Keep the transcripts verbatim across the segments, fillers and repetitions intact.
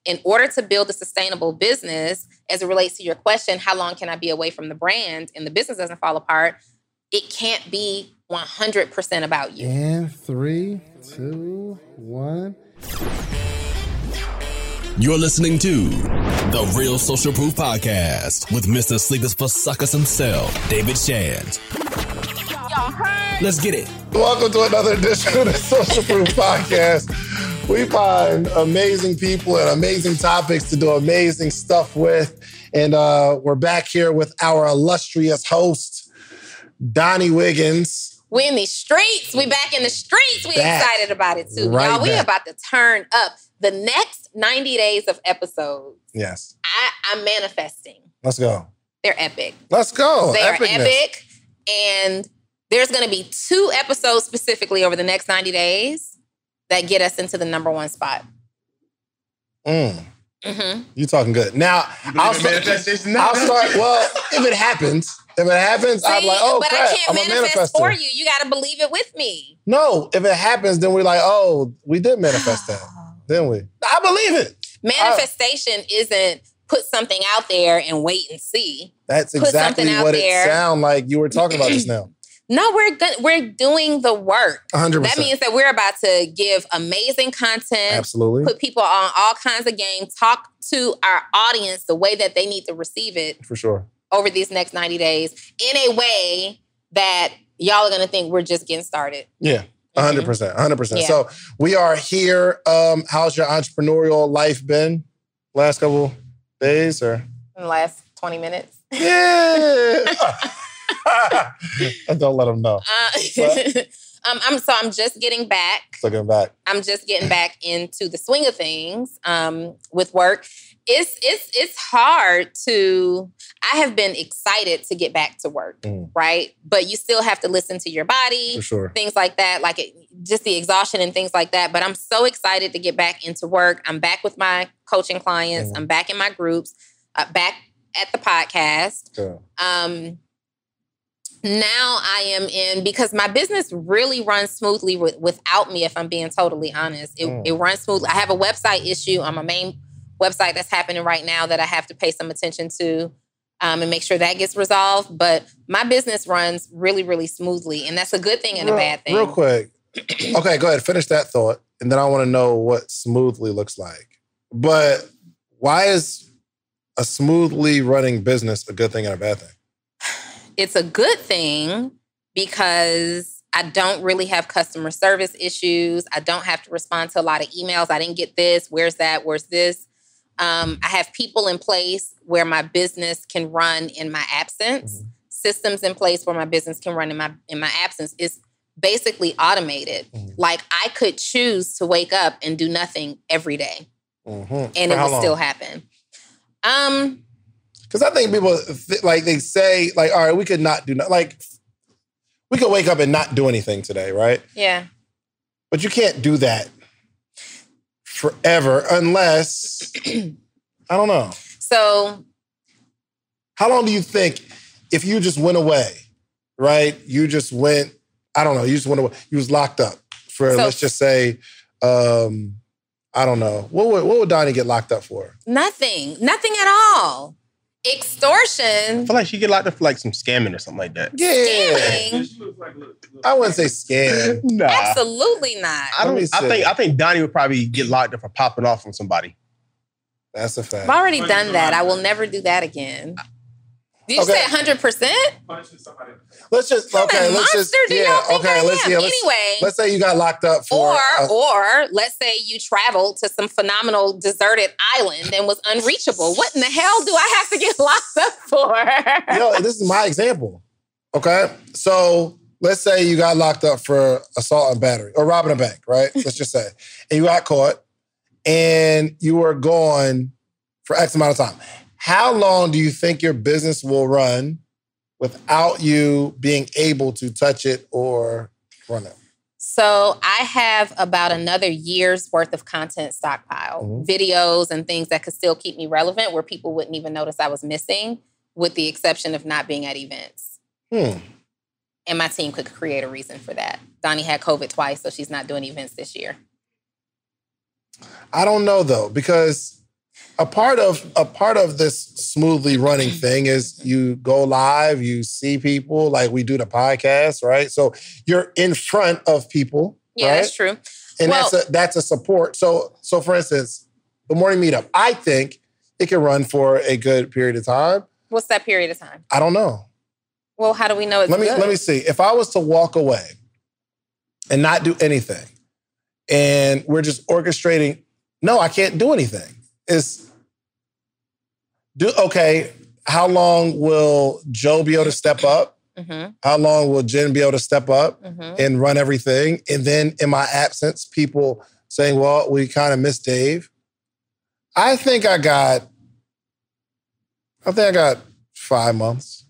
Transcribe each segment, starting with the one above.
in order to build a sustainable business, as it relates to your question, how long can I be away from the brand and the business doesn't fall apart? It can't be one hundred percent about you. And three, two, one. You're listening to The Real Social Proof Podcast with Mister Sleepers for Suckers himself, David Shands. Let's get it. Welcome to another edition of the Social Proof Podcast. We find amazing people and amazing topics to do amazing stuff with. And uh, we're back here with our illustrious host, Donnie Wiggins. We in these streets. We back in the streets. We Back. excited about it too. Right Y'all, we back. about to turn up. The next ninety days of episodes, Yes. I, I'm manifesting. Let's go. They're epic. Let's go. They Epicness. are epic. And there's going to be two episodes specifically over the next ninety days that get us into the number one spot. Mm. Mm-hmm. You talking good. Now, I'll start, manifestation I'll start, well, if it happens, if it happens, I'm See, like, oh, but crap, I can't I'm a manifest manifester. for you. You got to believe it with me. No, if it happens, then we're like, oh, we did manifest that. Didn't we? I believe it. Manifestation isn't put something out there and wait and see. That's Put exactly something out what there. it sounded like you were talking about just now. No, we're good. We're doing the work. one hundred percent. That means that we're about to give amazing content, Absolutely. put people on all kinds of game, talk to our audience the way that they need to receive it For sure. over these next ninety days in a way that y'all are going to think we're just getting started. Yeah. one hundred percent. one hundred percent. Yeah. So we are here. Um, how's your entrepreneurial life been last couple days? Or In the last twenty minutes. Yeah. I don't let them know. Uh, um, I'm so I'm just getting back. Looking back. I'm just getting back into the swing of things um, with work. It's it's it's hard to. I have been excited to get back to work, Mm. right? But you still have to listen to your body, For sure. things like that, like it, just the exhaustion and things like that. But I'm so excited to get back into work. I'm back with my coaching clients. Mm. I'm back in my groups. Uh, back at the podcast. Yeah. Um, now I am in, because my business really runs smoothly with, without me, if I'm being totally honest. It, Mm. it runs smoothly. I have a website issue on my main website that's happening right now that I have to pay some attention to um, and make sure that gets resolved. But my business runs really, really smoothly. And that's a good thing and real, a bad thing. Real quick. Okay, go ahead. Finish that thought. And then I want to know what smoothly looks like. But why is a smoothly running business a good thing and a bad thing? It's a good thing because I don't really have customer service issues. I don't have to respond to a lot of emails. I didn't get this. Where's that? Where's this? Um, I have people in place where my business can run in my absence. Mm-hmm. Systems in place where my business can run in my in my absence. It's basically automated. Mm-hmm. Like I could choose to wake up and do nothing every day, Mm-hmm. and For it how would long? still happen. Um. Because I think people, th- like, they say, like, all right, we could not do, no- like, we could wake up and not do anything today, right? Yeah. But you can't do that forever unless, I don't know. So How long do you think if you just went away, right? You just went, I don't know, you just went away, you was locked up for, So- let's just say, um, I don't know. What would, what would Donnie get locked up for? nothing, nothing at all. Extortion. I feel like she get locked up for like some scamming or something like that. Yeah. Scamming? I wouldn't say scam. Nah. Absolutely not. I Let me don't. I see. think. I think Donnie would probably get locked up for popping off on somebody. That's a fact. I've already done that. I will never do that again. Did you Okay. say one hundred percent? Let's just, I'm okay, a let's just, monster. Do yeah, y'all think okay, I let's, am? yeah, let's, Anyway. let's say you got locked up for, Or, uh, or let's say you traveled to some phenomenal deserted island and was unreachable. What in the hell do I have to get locked up for? yo, this is my example, okay? So let's say you got locked up for assault and battery or robbing a bank, right? Let's just say. And you got caught and you were gone for X amount of time. How long do you think your business will run without you being able to touch it or run it? So I have about another year's worth of content stockpile, Mhm. videos and things that could still keep me relevant where people wouldn't even notice I was missing, with the exception of not being at events. Hmm. And my team could create a reason for that. Donnie had COVID twice, so she's not doing events this year. I don't know though, because A part of a part of this smoothly running thing is you go live, you see people, like we do the podcast, right? So you're in front of people. Yeah, right? that's true. And well, that's a that's a support. So so for instance, the morning meetup, I think it can run for a good period of time. What's that period of time? I don't know. Well, how do we know it's let me good? let me see. If I was to walk away and not do anything, and we're just orchestrating, no, I can't do anything. It's do okay. How long will Joe be able to step up? Mm-hmm. How long will Jen be able to step up mm-hmm. and run everything? And then in my absence, people saying, "Well, we kind of miss Dave." I think I got. I think I got five months.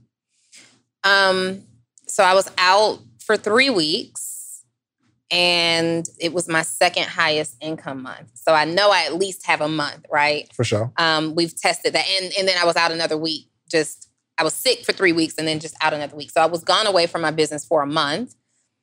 Um. So I was out for three weeks. And it was my second highest income month. So I know I at least have a month, right? For sure. Um, we've tested that. And, and then I was out another week. Just, I was sick for three weeks and then just out another week. So I was gone away from my business for a month.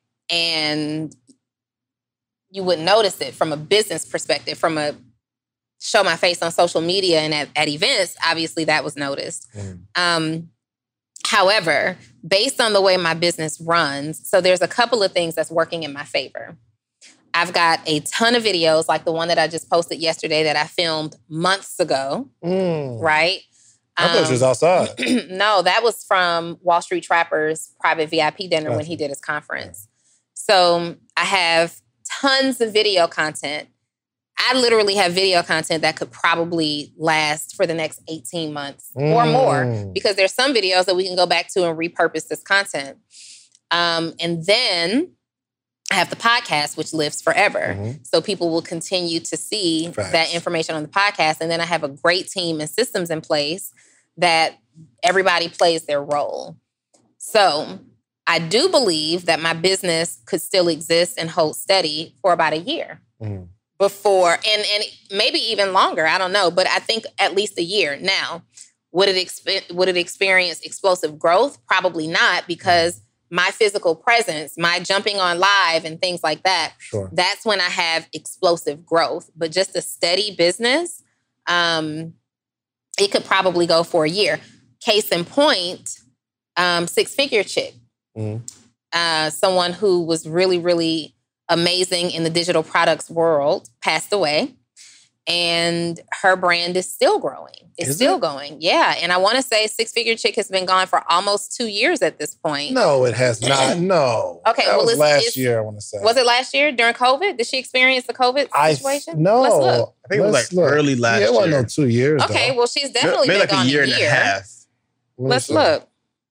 And you wouldn't notice it from a business perspective, from a show my face on social media and at, at events, obviously that was noticed. Mm. Um, However, based on the way my business runs, so there's a couple of things that's working in my favor. I've got a ton of videos, like the one that I just posted yesterday that I filmed months ago, mm. right? I um, thought she was outside. No, that was from Wall Street Trapper's private V I P dinner gotcha. When he did his conference. So I have tons of video content. I literally have video content that could probably last for the next eighteen months mm. or more, because there's some videos that we can go back to and repurpose this content. Um, and then I have the podcast, which lives forever. Mm-hmm. So people will continue to see Facts. That information on the podcast. And then I have a great team and systems in place that everybody plays their role. So I do believe that my business could still exist and hold steady for about a year. Mm. Before, and, and maybe even longer, I don't know, but I think at least a year. Now, would it exp- would it experience explosive growth? Probably not, because my physical presence, my jumping on live and things like that, sure. that's when I have explosive growth. But just a steady business, um, it could probably go for a year. Case in point, um, Six Figure Chick, mm-hmm. uh, someone who was really, really amazing in the digital products world, passed away. And her brand is still growing. It's is still it? going. Yeah. And I want to say Six Figure Chick has been gone for almost two years at this point. No, it has not. No. Okay. That well, was it's, last it's, year, I want to say. Was it last year during COVID? Did she experience the COVID situation? I, no. Let's look. I think it was like look. early last year. Yeah, it wasn't no two years. Okay. Though. Well, she's definitely Maybe been like gone a year a and year. a half. Let's look.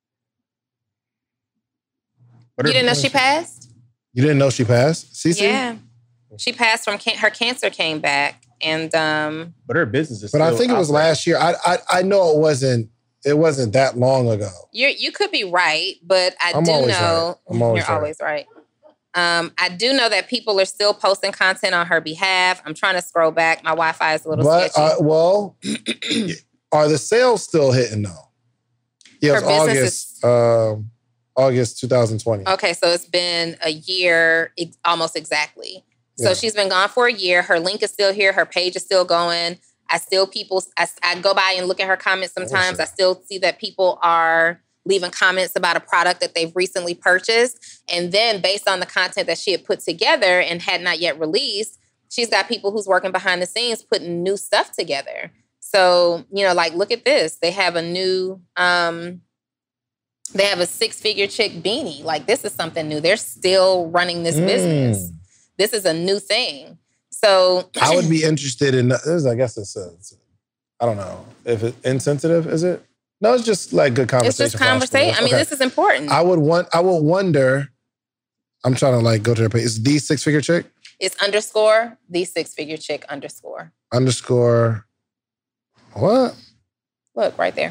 You didn't know she passed? You didn't know she passed? Cece? Yeah. She passed from can- her cancer came back. And um But her business is But still I think it was outside. last year. I, I I know it wasn't it wasn't that long ago. You you could be right, but I I'm do always know right. I'm always you're right. always right. Um, I do know that people are still posting content on her behalf. I'm trying to scroll back. My Wi-Fi is a little but, sketchy. Uh, well, are the sales still hitting though? Yeah, it was August, is, um, August twenty twenty. Okay, so it's been a year, ex- almost exactly. So yeah. She's been gone for a year. Her link is still here. Her page is still going. I still people. I, I go by and look at her comments sometimes. I still see that people are leaving comments about a product that they've recently purchased. And then based on the content that she had put together and had not yet released, she's got people who's working behind the scenes putting new stuff together. So, you know, like, look at this. They have a new, um, they have a six-figure chick beanie. Like, this is something new. They're still running this mm. business. This is a new thing. So I would be interested in this. I guess it's, a, it's a, I don't know if it's insensitive. Is it? No, it's just like good conversation. It's just conversation. I mean, okay. This is important. I would want. I would wonder. I'm trying to like go to their page. Is the six figure chick? It's underscore the six figure chick underscore underscore. What? Look right there.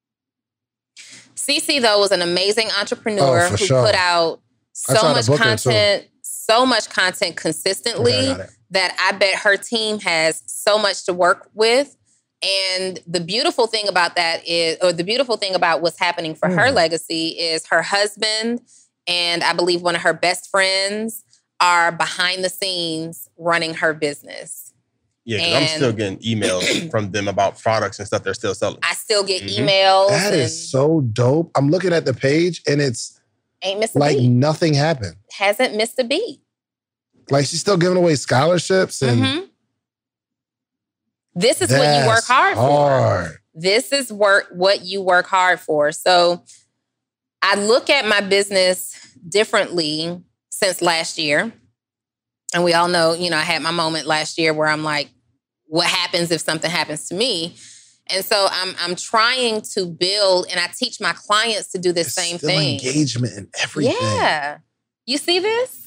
Cece though was an amazing entrepreneur oh, who sure. put out so much content, so much content consistently okay, that I bet her team has so much to work with. And the beautiful thing about that is, or the beautiful thing about what's happening for mm. her legacy is her husband and I believe one of her best friends are behind the scenes running her business. Yeah, because I'm still getting emails from them about products and stuff they're still selling. I still get mm-hmm. emails. That is so dope. I'm looking at the page and it's ain't missed a like beat. Nothing happened. Hasn't missed a beat. Like she's still giving away scholarships and mm-hmm. This is what you work hard, hard for. This is work what you work hard for. So I look at my business differently since last year. And we all know, you know, I had my moment last year where I'm like, what happens if something happens to me? And so I'm I'm trying to build, and I teach my clients to do this There's same still thing. Engagement and everything. Yeah. You see this?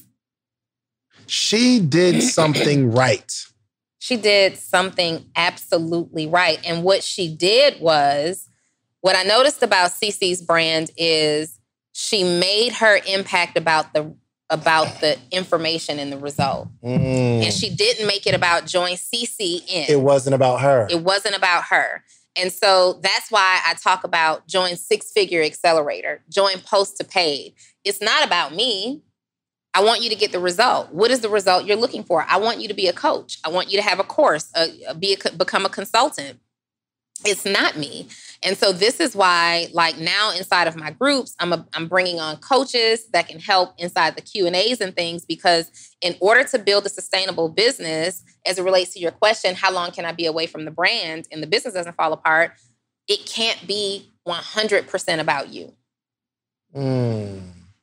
She did something right. She did something absolutely right. And what she did was, what I noticed about Cece's brand is she made her impact about the about the information and the result. Mm. And she didn't make it about join Cece in. It wasn't about her. It wasn't about her. And so that's why I talk about join Six Figure Accelerator, join Post to Paid. It's not about me. I want you to get the result. What is the result you're looking for? I want you to be a coach. I want you to have a course, uh, be a, become a consultant. It's not me. And so this is why, like now inside of my groups, I'm a, I'm bringing on coaches that can help inside the Q and A's and things, because in order to build a sustainable business, as it relates to your question, how long can I be away from the brand and the business doesn't fall apart? It can't be one hundred percent about you. Mm.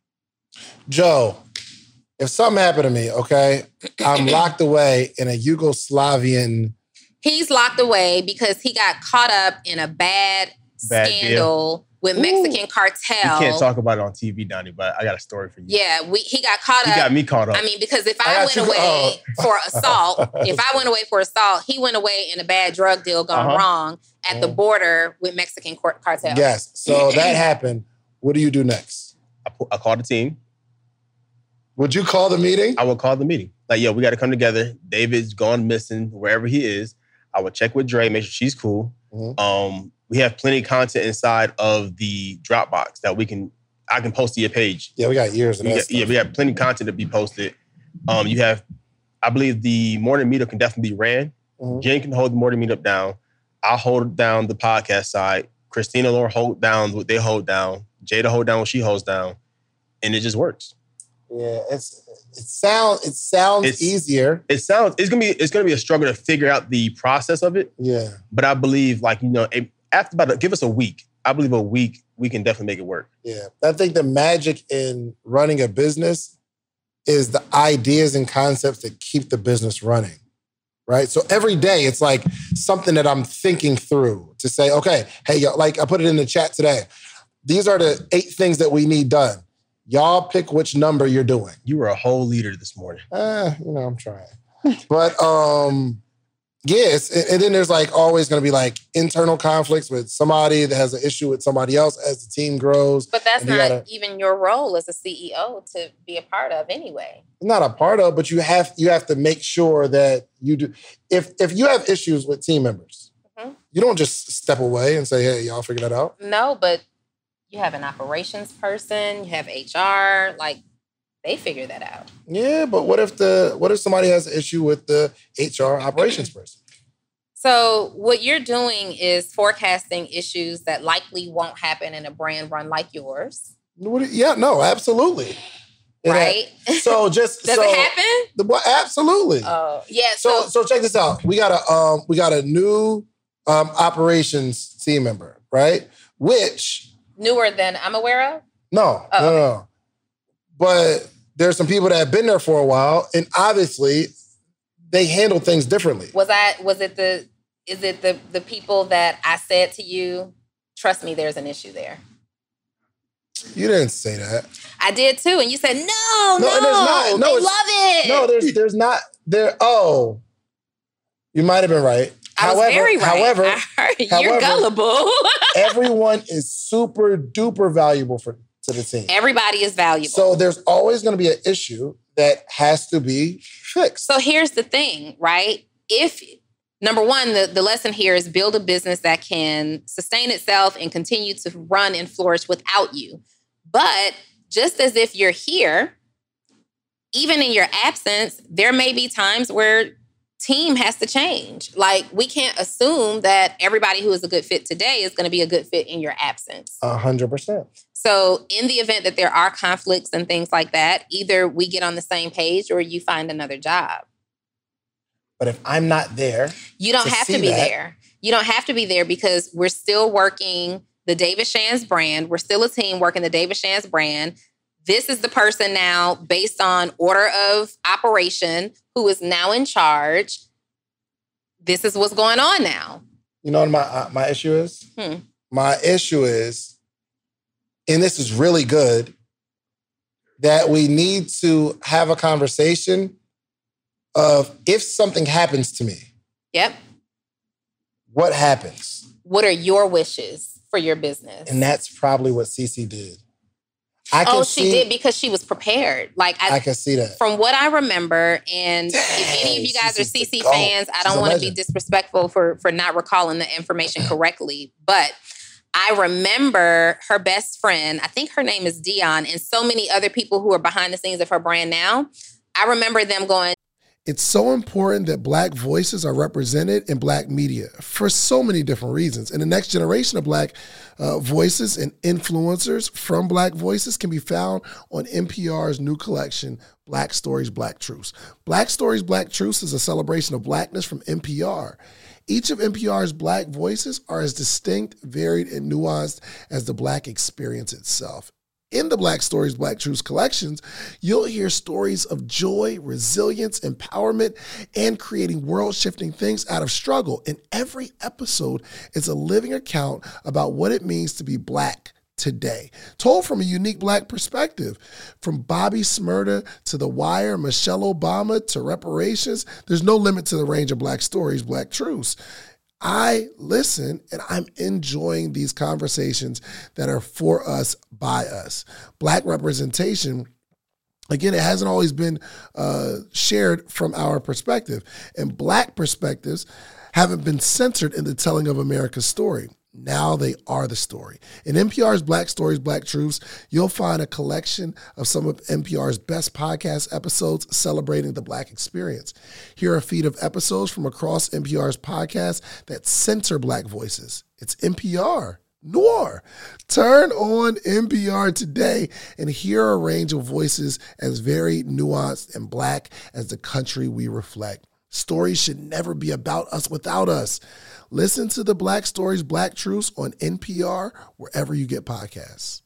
Joe, if something happened to me, okay, I'm locked away in a Yugoslavian. He's locked away because he got caught up in a bad, bad scandal deal. with Mexican Ooh. cartel. You can't talk about it on T V, Donnie, but I got a story for you. Yeah, we, he got caught he up. He got me caught up. I mean, because if I, I went away oh. for assault, if I went away for assault, he went away in a bad drug deal gone uh-huh. wrong at mm. the border with Mexican cartel. Yes, so that happened. What do you do next? I, I called the team. Would you call the meeting? I would call the meeting. Like, yo, we got to come together. David's gone missing wherever he is. I would check with Dre, make sure she's cool. Mm-hmm. Um, we have plenty of content inside of the Dropbox that we can, I can post to your page. Yeah, we got years of that got, stuff. Yeah, we have plenty of content to be posted. Um, you have, I believe the morning meetup can definitely be ran. Mm-hmm. Jen can hold the morning meetup down. I'll hold down the podcast side. Christina Laura hold down what they hold down. Jada hold down what she holds down. And it just works. Yeah, it's it sounds it sounds it's, easier. It sounds it's gonna be it's gonna be a struggle to figure out the process of it. Yeah, but I believe, like you know, after about a, give us a week. I believe a week we can definitely make it work. Yeah, I think the magic in running a business is the ideas and concepts that keep the business running. Right, so every day it's like something that I'm thinking through to say, okay, hey, yo, like I put it in the chat today. These are the eight things that we need done. Y'all pick which number you're doing. You were a whole leader this morning. Uh, you know, I'm trying. But, um, yes, and then there's like always going to be like internal conflicts with somebody that has an issue with somebody else as the team grows. But that's not gotta, even your role as a C E O to be a part of anyway. Not a part of, but you have you have to make sure that you do. If if you have issues with team members, mm-hmm. you don't just step away and say, hey, y'all figure that out. No, but you have an operations person, you have H R, like they figure that out. Yeah, but what if the what if somebody has an issue with the H R operations person? So what you're doing is forecasting issues that likely won't happen in a brand run like yours. What, yeah, no, absolutely. It right? Ha- so just does so, it happen? The, well, absolutely. Oh, uh, yeah. So, so so check this out. We got a um we got a new um operations team member, right? Which newer than I'm aware of? No, oh, no, okay. no. But there's some people that have been there for a while, and obviously they handle things differently. Was I? Was it the? Is it the the people that I said to you? Trust me, there's an issue there. You didn't say that. I did too, and you said no, no, no. There's not. No, they love it. No, there's there's not there. Oh, you might have been right. I however, was very right. However, I heard you're however, gullible. Everyone is super duper valuable for to the team. Everybody is valuable. So there's always going to be an issue that has to be fixed. So here's the thing, right? If number one, the, the lesson here is build a business that can sustain itself and continue to run and flourish without you. But just as if you're here, even in your absence, there may be times where team has to change. Like, we can't assume that everybody who is a good fit today is going to be a good fit in your absence. A hundred percent. So in the event that there are conflicts and things like that, either we get on the same page or you find another job. But if I'm not there, you don't to have to be that, there. You don't have to be there because we're still working the David Shands brand. We're still a team working the David Shands brand. This is the person now, based on order of operation, who is now in charge. This is what's going on now. You know what my uh, my issue is? Hmm. My issue is, and this is really good, that we need to have a conversation of if something happens to me. Yep. What happens? What are your wishes for your business? And that's probably what Cece did. I can oh, she see, did because she was prepared. Like I, I can see that. From what I remember, and Dang, if any of you guys Cece's are C C the GOAT. fans, I don't want to be disrespectful for, for not recalling the information correctly, but I remember her best friend, I think her name is Dion, and so many other people who are behind the scenes of her brand now. I remember them going, it's so important that Black voices are represented in Black media for so many different reasons. And the next generation of Black uh, voices and influencers from Black voices can be found on N P R's new collection, Black Stories, Black Truths. Black Stories, Black Truths is a celebration of Blackness from N P R. Each of N P R's Black voices are as distinct, varied, and nuanced as the Black experience itself. In the Black Stories, Black Truths collections, you'll hear stories of joy, resilience, empowerment, and creating world-shifting things out of struggle. And every episode is a living account about what it means to be Black today, told from a unique Black perspective. From Bobby Shmurda to The Wire, Michelle Obama to reparations, there's no limit to the range of Black stories, Black truths. I listen and I'm enjoying these conversations that are for us, by us. Black representation, again, it hasn't always been uh, shared from our perspective. And Black perspectives haven't been censored in the telling of America's story. Now they are the story. In N P R's Black Stories, Black Truths, you'll find a collection of some of N P R's best podcast episodes celebrating the Black experience. Here are a feed of episodes from across N P R's podcasts that center Black voices. It's N P R Noir. Turn on N P R today and hear a range of voices as varied, nuanced, and Black as the country we reflect. Stories should never be about us without us. Listen to the Black Stories, Black Truths on N P R, wherever you get podcasts.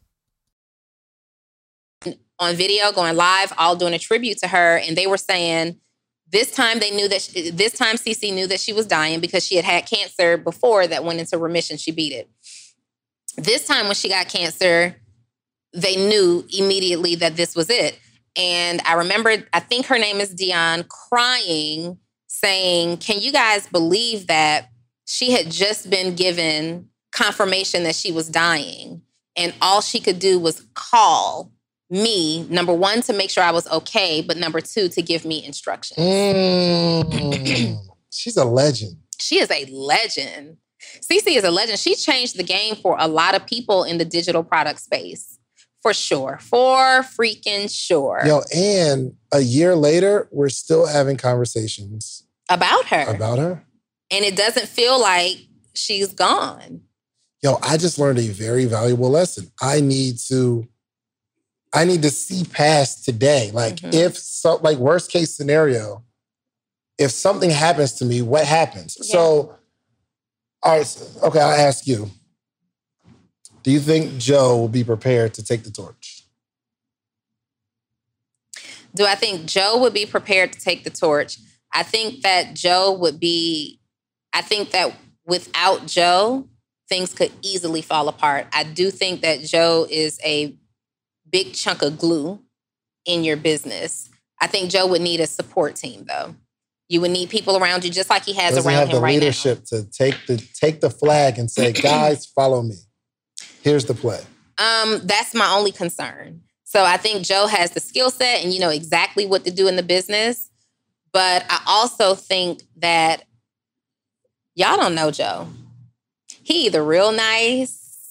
On video, going live, all doing a tribute to her. And they were saying this time they knew that, she, this time Cece knew that she was dying because she had had cancer before that went into remission. She beat it. This time when she got cancer, they knew immediately that this was it. And I remember, I think her name is Dion, crying, saying, can you guys believe that she had just been given confirmation that she was dying, and all she could do was call me, number one, to make sure I was okay, but number two, to give me instructions. Mm, she's a legend. She is a legend. Cece is a legend. She changed the game for a lot of people in the digital product space. For sure. For freaking sure. Yo, and a year later, we're still having conversations. About her. About her. And it doesn't feel like she's gone. Yo, I just learned a very valuable lesson. I need to, I need to see past today. Like mm-hmm. if so, like worst case scenario, if something happens to me, what happens? Yeah. So, all right, okay, I'll ask you. Do you think Joe will be prepared to take the torch? Do I think Joe would be prepared to take the torch? I think that Joe would be, I think that without Joe, things could easily fall apart. I do think that Joe is a big chunk of glue in your business. I think Joe would need a support team, though. You would need people around you, just like he has Does around he have him the right leadership now. to take the take the flag and say, guys, follow me. Here's the play. Um, that's my only concern. So I think Joe has the skill set and you know exactly what to do in the business. But I also think that y'all don't know Joe. He either real nice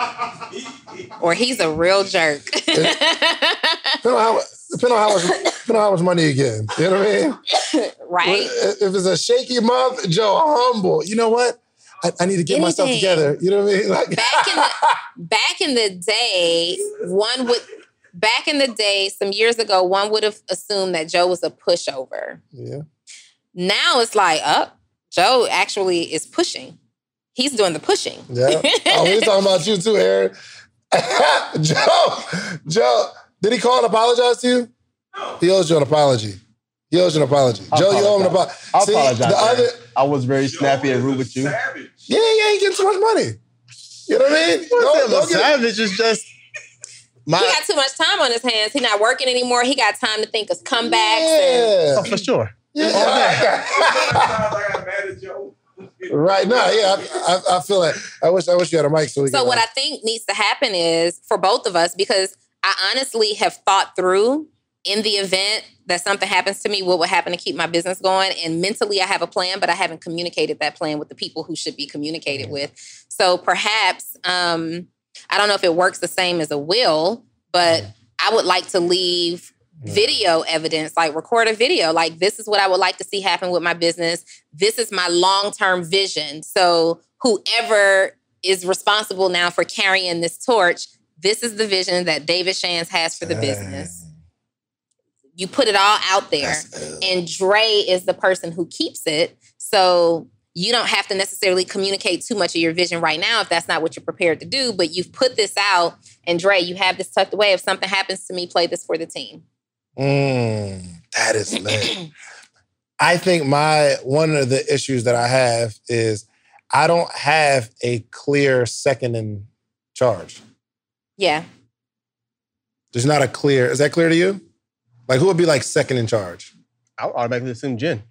or he's a real jerk. Depending on how, depending on how much, depending you know how much money again. You know what I mean? Right. If it's a shaky month, Joe, humble. You know what? I, I need to get Anything. myself together. You know what I mean? Like, back in the back in the day, one would back in the day, some years ago, one would have assumed that Joe was a pushover. Yeah. Now it's like, up, oh, Joe actually is pushing. He's doing the pushing. Yeah. Oh, we're talking about you too, Aaron. Joe, Joe, did he call and apologize to you? No. He owes you an apology. He owes you an apology. I'll Joe, apologize. you owe him an apology. I'll See, apologize. The other, I was very snappy and rude with you. Yeah, yeah, he getting too much money. You know what I mean? Don't, don't get, savage is just my, he got too much time on his hands. He's not working anymore. He got time to think of comebacks. Yeah. And, oh, for sure. Yeah. Right now, yeah, I, I, I feel like I wish I wish you had a mic so we So could, what uh, I think needs to happen is for both of us, because I honestly have thought through in the event that something happens to me, what would happen to keep my business going? And mentally I have a plan, but I haven't communicated that plan with the people who should be communicated mm-hmm. with. So perhaps, um, I don't know if it works the same as a will, but mm-hmm. I would like to leave video evidence, like record a video. Like, this is what I would like to see happen with my business. This is my long-term vision. So whoever is responsible now for carrying this torch, this is the vision that David Shands has for the business. You put it all out there. And Dre is the person who keeps it. So you don't have to necessarily communicate too much of your vision right now if that's not what you're prepared to do. But you've put this out, and Dre, you have this tucked away. If something happens to me, play this for the team. Mm, that is lit. I think my one of the issues that I have is I don't have a clear second in charge. Yeah. There's not a clear, is that clear to you? Like, who would be like second in charge? I would automatically assume Jen.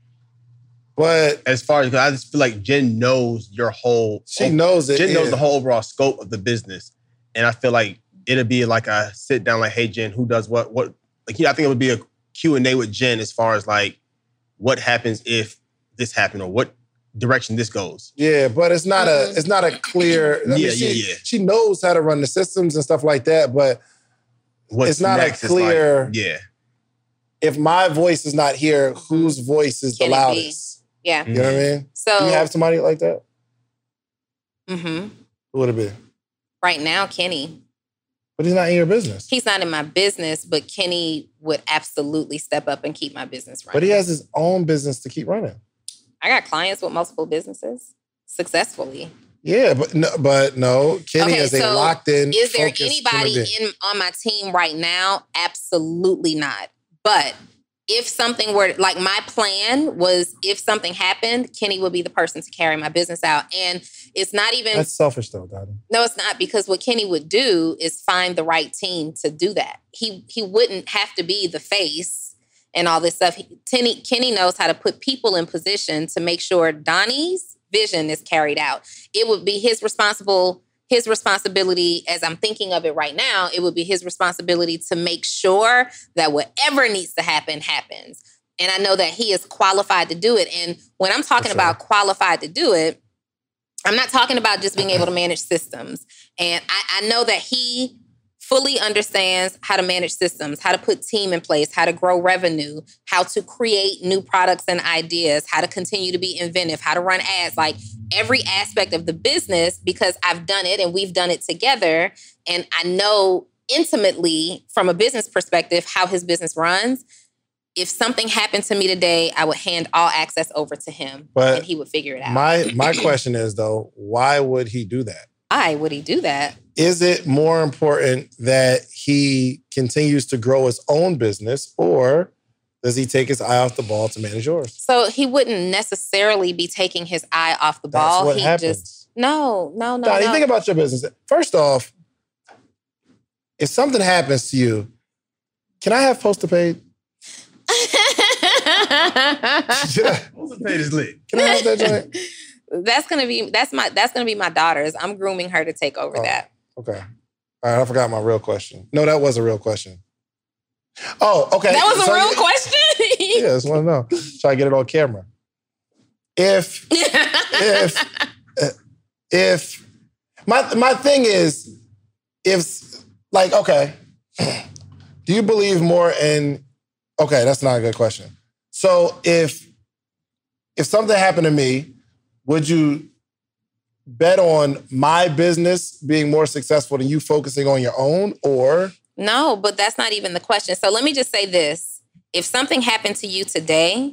But as far as, I just feel like Jen knows your whole... She over, knows it. Jen yeah. knows the whole overall scope of the business. And I feel like it'll be like a sit down like, hey, Jen, who does what? What? Like, yeah, I think it would be a Q and A with Jen as far as like, what happens if this happened or what direction this goes. Yeah, but it's not a it's not a clear... I mean, yeah, she, yeah, yeah. She knows how to run the systems and stuff like that, but What's it's not next a clear... Like, yeah. If my voice is not here, whose voice is Can the it loudest? Be? Yeah. You know what I mean? So, do you have somebody like that? Mm-hmm. Who would it be? Right now, Kenny. But he's not in your business. He's not in my business, but Kenny would absolutely step up and keep my business running. But he has his own business to keep running. I got clients with multiple businesses successfully. Yeah, but no, but no. Kenny okay, is so a locked in. Is there anybody in on my team right now? Absolutely not. But if something were, like, my plan was, if something happened, Kenny would be the person to carry my business out. And it's not even... That's selfish though, Daddy. No, it's not, because what Kenny would do is find the right team to do that. He he wouldn't have to be the face and all this stuff. He, Kenny, Kenny knows how to put people in position to make sure Donnie's vision is carried out. It would be his responsible... His responsibility, as I'm thinking of it right now, it would be his responsibility to make sure that whatever needs to happen, happens. And I know that he is qualified to do it. And when I'm talking sure. about qualified to do it, I'm not talking about just being able to manage systems. And I, I know that he fully understands how to manage systems, how to put team in place, how to grow revenue, how to create new products and ideas, how to continue to be inventive, how to run ads, like every aspect of the business, because I've done it and we've done it together. And I know intimately from a business perspective how his business runs. If something happened to me today, I would hand all access over to him but and he would figure it out. My my question is, though, why would he do that? Why would he do that? Is it more important that he continues to grow his own business, or does he take his eye off the ball to manage yours? So he wouldn't necessarily be taking his eye off the ball. That's what he happens. Just no, no, no. Donnie, no. think about your business. First off, if something happens to you, can I have poster paid? Poster paid is lit. Can I have that joint? That's gonna be that's my that's gonna be my daughter's. I'm grooming her to take over oh, that. Okay. All right, I forgot my real question. No, that was a real question. Oh, okay. That was a so, real question? Yeah, I just want to know. Try to get it on camera. If, if, if, my, my thing is, if, like, okay, do you believe more in Okay, that's not a good question. So if if something happened to me, would you bet on my business being more successful than you focusing on your own, or? No, but that's not even the question. So let me just say this. If something happened to you today,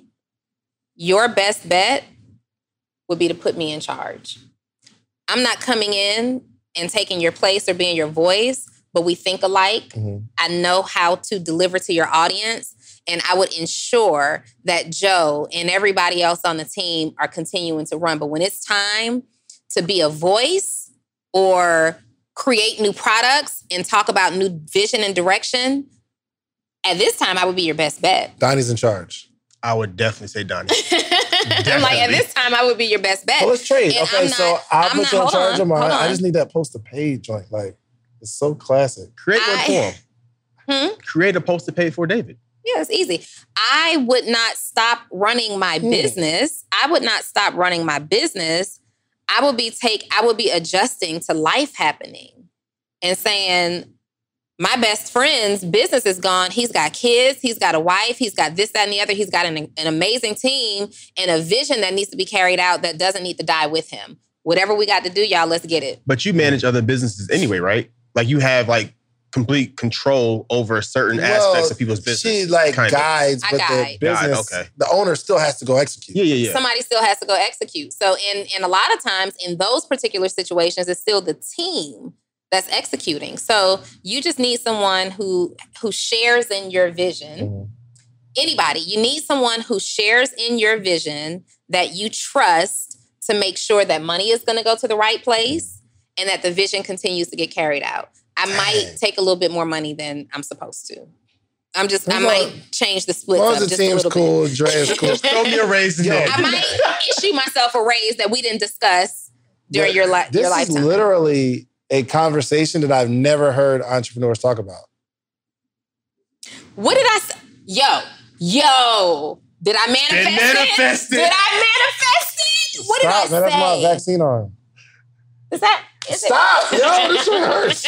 your best bet would be to put me in charge. I'm not coming in and taking your place or being your voice, but we think alike. Mm-hmm. I know how to deliver to your audience, and I would ensure that Joe and everybody else on the team are continuing to run. But when it's time to be a voice or create new products and talk about new vision and direction, at this time, I would be your best bet. Donnie's in charge. I would definitely say Donnie. I'm like, at this time, I would be your best bet. Well, let's trade. And okay, not, so I'll I'm put not, you in charge on, of mine. I just need that poster page joint. Like, it's so classic. Create one I, for him. Hmm? Create a poster page for David. Yeah, it's easy. I would not stop running my hmm. business. I would not stop running my business. I would be take. I would be adjusting to life happening and saying, my best friend's business is gone. He's got kids. He's got a wife. He's got this, that, and the other. He's got an, an amazing team and a vision that needs to be carried out that doesn't need to die with him. Whatever we got to do, y'all, let's get it. But you manage other businesses anyway, right? Like you have like complete control over certain well, aspects of people's business. She like guides, of. but guide. the business, guide, okay. the owner still has to go execute. Yeah, yeah, yeah. Somebody still has to go execute. So in, in a lot of times in those particular situations, it's still the team that's executing. So you just need someone who who shares in your vision. Mm-hmm. Anybody, you need someone who shares in your vision that you trust to make sure that money is going to go to the right place and that the vision continues to get carried out. I Dang. might take a little bit more money than I'm supposed to. I'm just, I might change the splits up just a little cool, bit. Dre is cool. Throw me a raise in there. I might issue myself a raise that we didn't discuss during your, li- this your lifetime. This is literally a conversation that I've never heard entrepreneurs talk about. What did I say? Yo, yo, did I manifest it? manifest it? Did I manifest it? What Stop, did I man, say? That's my vaccine arm. Is that? Is Stop, it? yo, this shit hurts.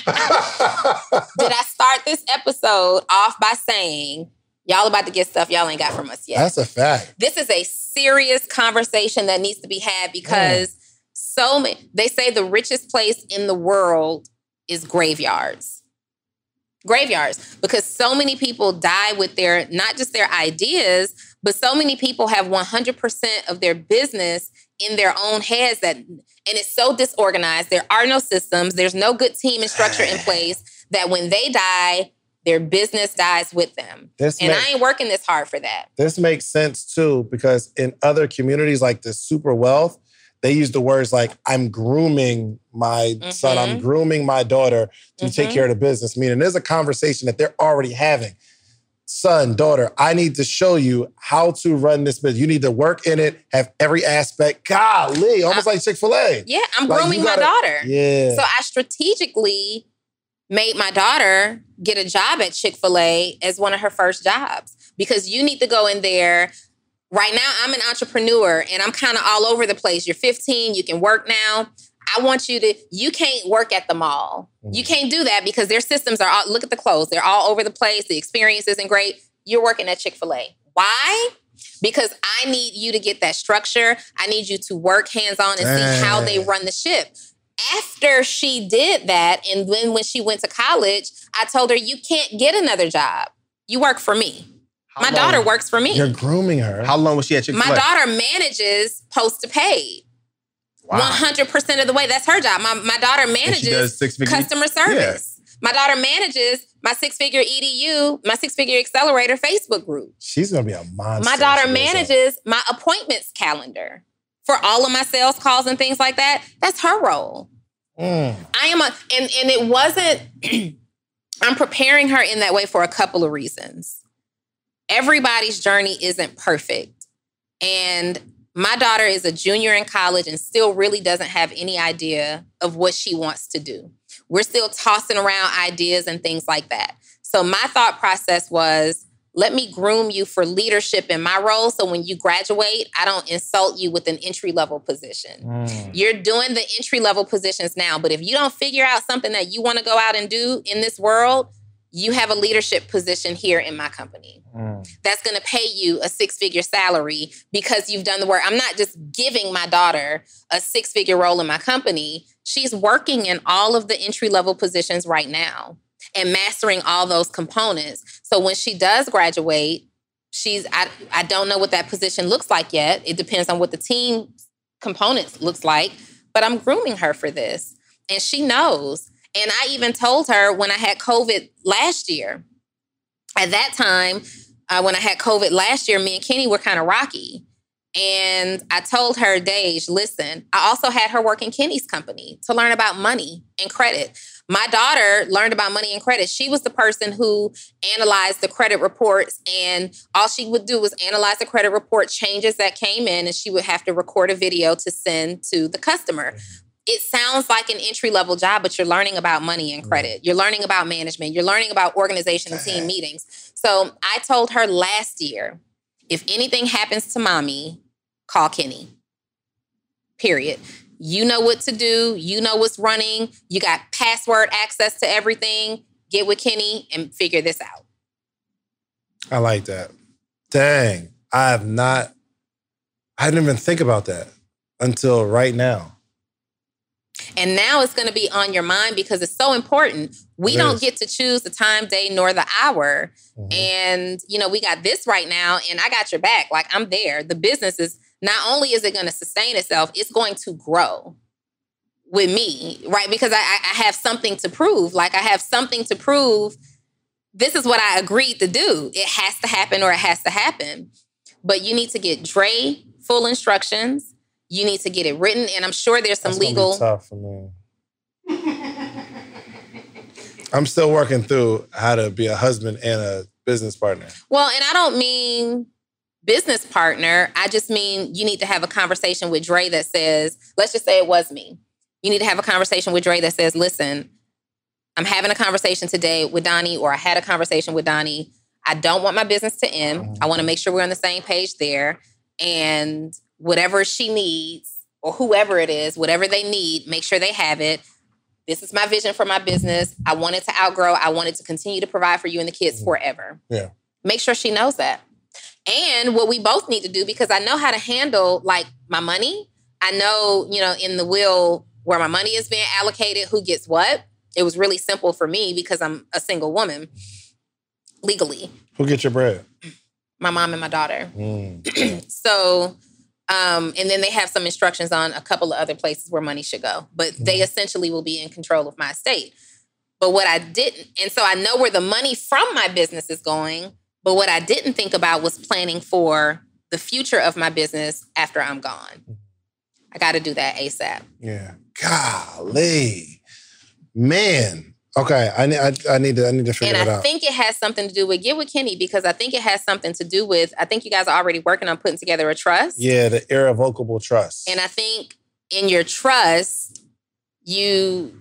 Did I start this episode off by saying, y'all about to get stuff y'all ain't got from us yet? That's a fact. This is a serious conversation that needs to be had because mm. so many, they say the richest place in the world is graveyards. Graveyards, because so many people die with their, not just their ideas, but so many people have one hundred percent of their business in their own heads that, and it's so disorganized. There are no systems. There's no good team and structure in place that when they die, their business dies with them. This and makes, I ain't working this hard for that. This makes sense too, because in other communities like the super wealth, they use the words like, I'm grooming my mm-hmm. son, I'm grooming my daughter to mm-hmm. take care of the business. Meaning there's a conversation that they're already having. Son, daughter, I need to show you how to run this business. You need to work in it, have every aspect. Golly, almost I'm, like Chick-fil-A. Yeah, I'm like grooming gotta, my daughter. Yeah. So I strategically made my daughter get a job at Chick-fil-A as one of her first jobs because you need to go in there. Right now, I'm an entrepreneur and I'm kind of all over the place. You're fifteen, you can work now. I want you to, you can't work at the mall. Mm. You can't do that because their systems are all, look at the clothes. They're all over the place. The experience isn't great. You're working at Chick-fil-A. Why? Because I need you to get that structure. I need you to work hands-on and Dang. see how they run the ship. After she did that, and then when she went to college, I told her, you can't get another job. You work for me. How My long? daughter works for me. You're grooming her. How long was she at Chick-fil-A? My daughter manages post to paid. Wow. one hundred percent of the way. That's her job. My, my daughter manages customer service. Yeah. My daughter manages my six-figure E D U, my six-figure accelerator Facebook group. She's going to be a monster. My daughter manages my appointments calendar for all of my sales calls and things like that. That's her role. Mm. I am a, and, and it wasn't, I'm preparing her in that way for a couple of reasons. Everybody's journey isn't perfect. And my daughter is a junior in college and still really doesn't have any idea of what she wants to do. We're still tossing around ideas and things like that. So my thought process was, let me groom you for leadership in my role so when you graduate, I don't insult you with an entry-level position. Mm. You're doing the entry-level positions now, but if you don't figure out something that you want to go out and do in this world, you have a leadership position here in my company. Mm. That's going to pay you a six-figure salary because you've done the work. I'm not just giving my daughter a six-figure role in my company. She's working in all of the entry-level positions right now and mastering all those components. So when she does graduate, she's I, I don't know what that position looks like yet. It depends on what the team components looks like, but I'm grooming her for this. And she knows. And I even told her when I had COVID last year, at that time, uh, when I had COVID last year, me and Kenny were kind of rocky. And I told her, Dej, listen, I also had her work in Kenny's company to learn about money and credit. My daughter learned about money and credit. She was the person who analyzed the credit reports, and all she would do was analyze the credit report changes that came in, and she would have to record a video to send to the customer. It sounds like an entry-level job, but you're learning about money and credit. You're learning about management. You're learning about organization and team meetings. So I told her last year, if anything happens to mommy, call Kenny. Period. You know what to do. You know what's running. You got password access to everything. Get with Kenny and figure this out. I like that. Dang. I have not, I didn't even think about that until right now. And now it's going to be on your mind because it's so important. We it don't is. get to choose the time, day, nor the hour. Mm-hmm. And, you know, we got this right now and I got your back. Like, I'm there. The business is, not only is it going to sustain itself, it's going to grow with me, right? Because I, I have something to prove. Like, I have something to prove. This is what I agreed to do. It has to happen or it has to happen. But you need to get Dre full instructions. You need to get it written, and I'm sure there's some That's legal. Gonna be tough for me. I'm still working through how to be a husband and a business partner. Well, and I don't mean business partner. I just mean you need to have a conversation with Dre that says, let's just say it was me. You need to have a conversation with Dre that says, listen, I'm having a conversation today with Donnie, or I had a conversation with Donnie. I don't want my business to end. Mm-hmm. I want to make sure we're on the same page there, and whatever she needs or whoever it is, whatever they need, make sure they have it. This is my vision for my business. I want it to outgrow. I want it to continue to provide for you and the kids forever. Yeah. Make sure she knows that. And what we both need to do, because I know how to handle like my money. I know, you know, in the will where my money is being allocated, who gets what. It was really simple for me because I'm a single woman legally. Who gets your bread? My mom and my daughter. Mm. So... Um, and then they have some instructions on a couple of other places where money should go. But they essentially will be in control of my estate. But what I didn't, and so I know where the money from my business is going, but what I didn't think about was planning for the future of my business after I'm gone. I got to do that ASAP. Yeah. Golly. Man. Okay, I need, I, I need to, I need to figure and that I out. And I think it has something to do with, get with Kenny, because I think it has something to do with, I think you guys are already working on putting together a trust. Yeah, the irrevocable trust. And I think in your trust, you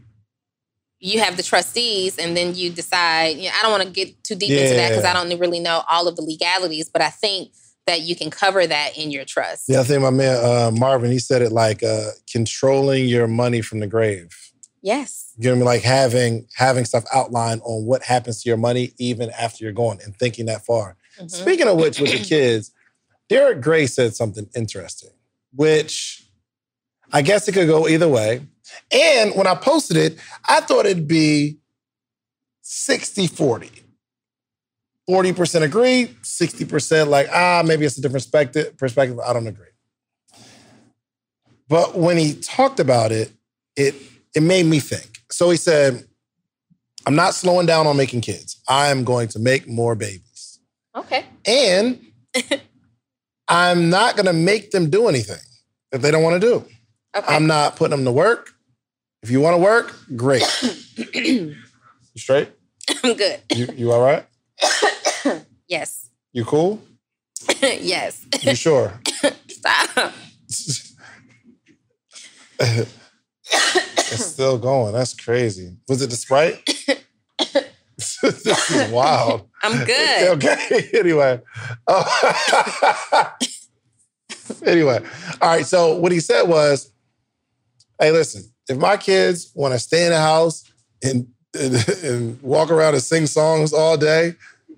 you have the trustees, and then you decide, you know, I don't want to get too deep yeah. into that because I don't really know all of the legalities, but I think that you can cover that in your trust. Yeah, I think my man uh, Marvin, he said it like uh, controlling your money from the grave. Yes. You know what I mean? Like having having stuff outlined on what happens to your money even after you're gone and thinking that far. Mm-hmm. Speaking of which, with the kids, Derek Gray said something interesting, which I guess it could go either way. And when I posted it, I thought it'd be sixty forty. forty percent agree, sixty percent like, ah, maybe it's a different perspective. perspective. I don't agree. But when he talked about it, it it made me think. So he said, I'm not slowing down on making kids. I am going to make more babies. Okay. And I'm not going to make them do anything that they don't want to do. Okay. I'm not putting them to work. If you want to work, great. You straight? I'm good. You, you all right? Yes. You cool? Yes. You sure? Stop. It's still going. That's crazy. Was it the Sprite? This is wild. I'm good. Okay. Anyway. Uh, anyway. All right. So what he said was, hey, listen, if my kids want to stay in the house and and, and walk around and sing songs all day,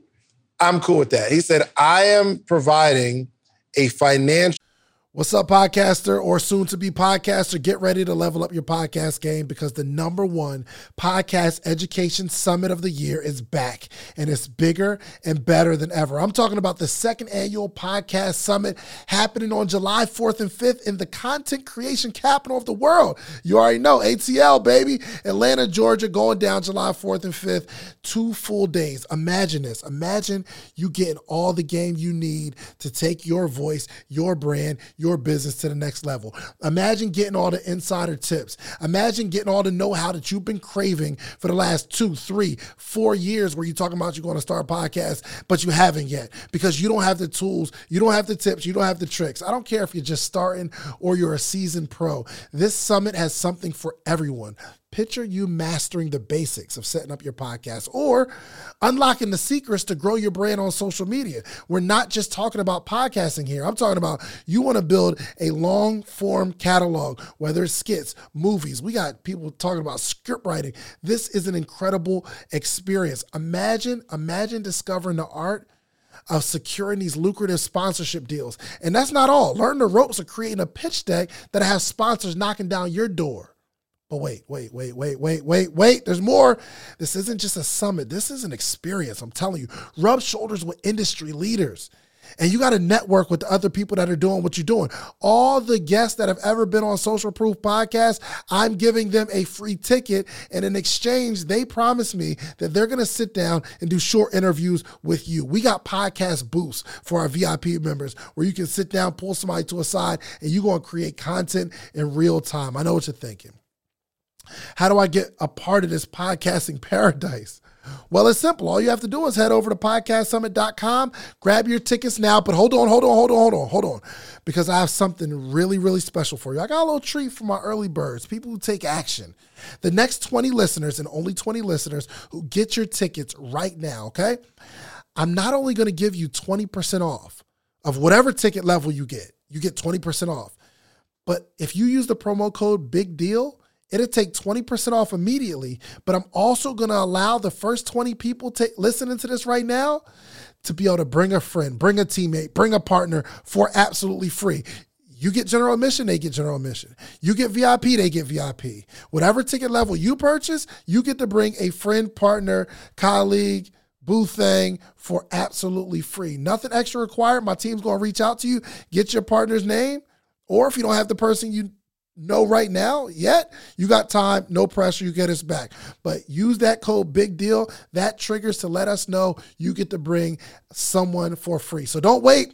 I'm cool with that. He said, I am providing a financial. What's up, podcaster or soon-to-be podcaster? Get ready to level up your podcast game because the number one podcast education summit of the year is back, and it's bigger and better than ever. I'm talking about the second annual podcast summit happening on July fourth and fifth in the content creation capital of the world. You already know, A T L, baby. Atlanta, Georgia, going down July fourth and fifth. Two full days. Imagine this. Imagine you getting all the game you need to take your voice, your brand, your business to the next level. Imagine getting all the insider tips. Imagine getting all the know-how that you've been craving for the last two, three, four years where you're talking about you're going to start a podcast, but you haven't yet because you don't have the tools, you don't have the tips, you don't have the tricks. I don't care if you're just starting or you're a seasoned pro. This summit has something for everyone. Picture you mastering the basics of setting up your podcast or unlocking the secrets to grow your brand on social media. We're not just talking about podcasting here. I'm talking about you want to build a long form catalog, whether it's skits, movies. We got people talking about script writing. This is an incredible experience. Imagine, imagine discovering the art of securing these lucrative sponsorship deals. And that's not all. Learn the ropes of creating a pitch deck that has sponsors knocking down your door. But wait, wait, wait, wait, wait, wait, wait. There's more. This isn't just a summit. This is an experience. I'm telling you. Rub shoulders with industry leaders. And you got to network with the other people that are doing what you're doing. All the guests that have ever been on Social Proof Podcast, I'm giving them a free ticket. And in exchange, they promise me that they're going to sit down and do short interviews with you. We got podcast booths for our V I P members where you can sit down, pull somebody to a side, and you're going to create content in real time. I know what you're thinking. How do I get a part of this podcasting paradise? Well, it's simple. All you have to do is head over to podcast summit dot com, grab your tickets now. But hold on, hold on, hold on, hold on, hold on. Because I have something really, really special for you. I got a little treat for my early birds, people who take action. The next twenty listeners, and only twenty listeners, who get your tickets right now, okay? I'm not only going to give you twenty percent off of whatever ticket level you get. You get twenty percent off. But if you use the promo code BIGDEAL, it'll take twenty percent off immediately, but I'm also going to allow the first twenty people t- listening to this right now to be able to bring a friend, bring a teammate, bring a partner for absolutely free. You get general admission, they get general admission. You get V I P, they get V I P. Whatever ticket level you purchase, you get to bring a friend, partner, colleague, boo thing for absolutely free. Nothing extra required. My team's going to reach out to you, get your partner's name, or if you don't have the person you know right now yet, you got time, no pressure, you get us back. But use that code Big Deal. That triggers to let us know you get to bring someone for free. So don't wait.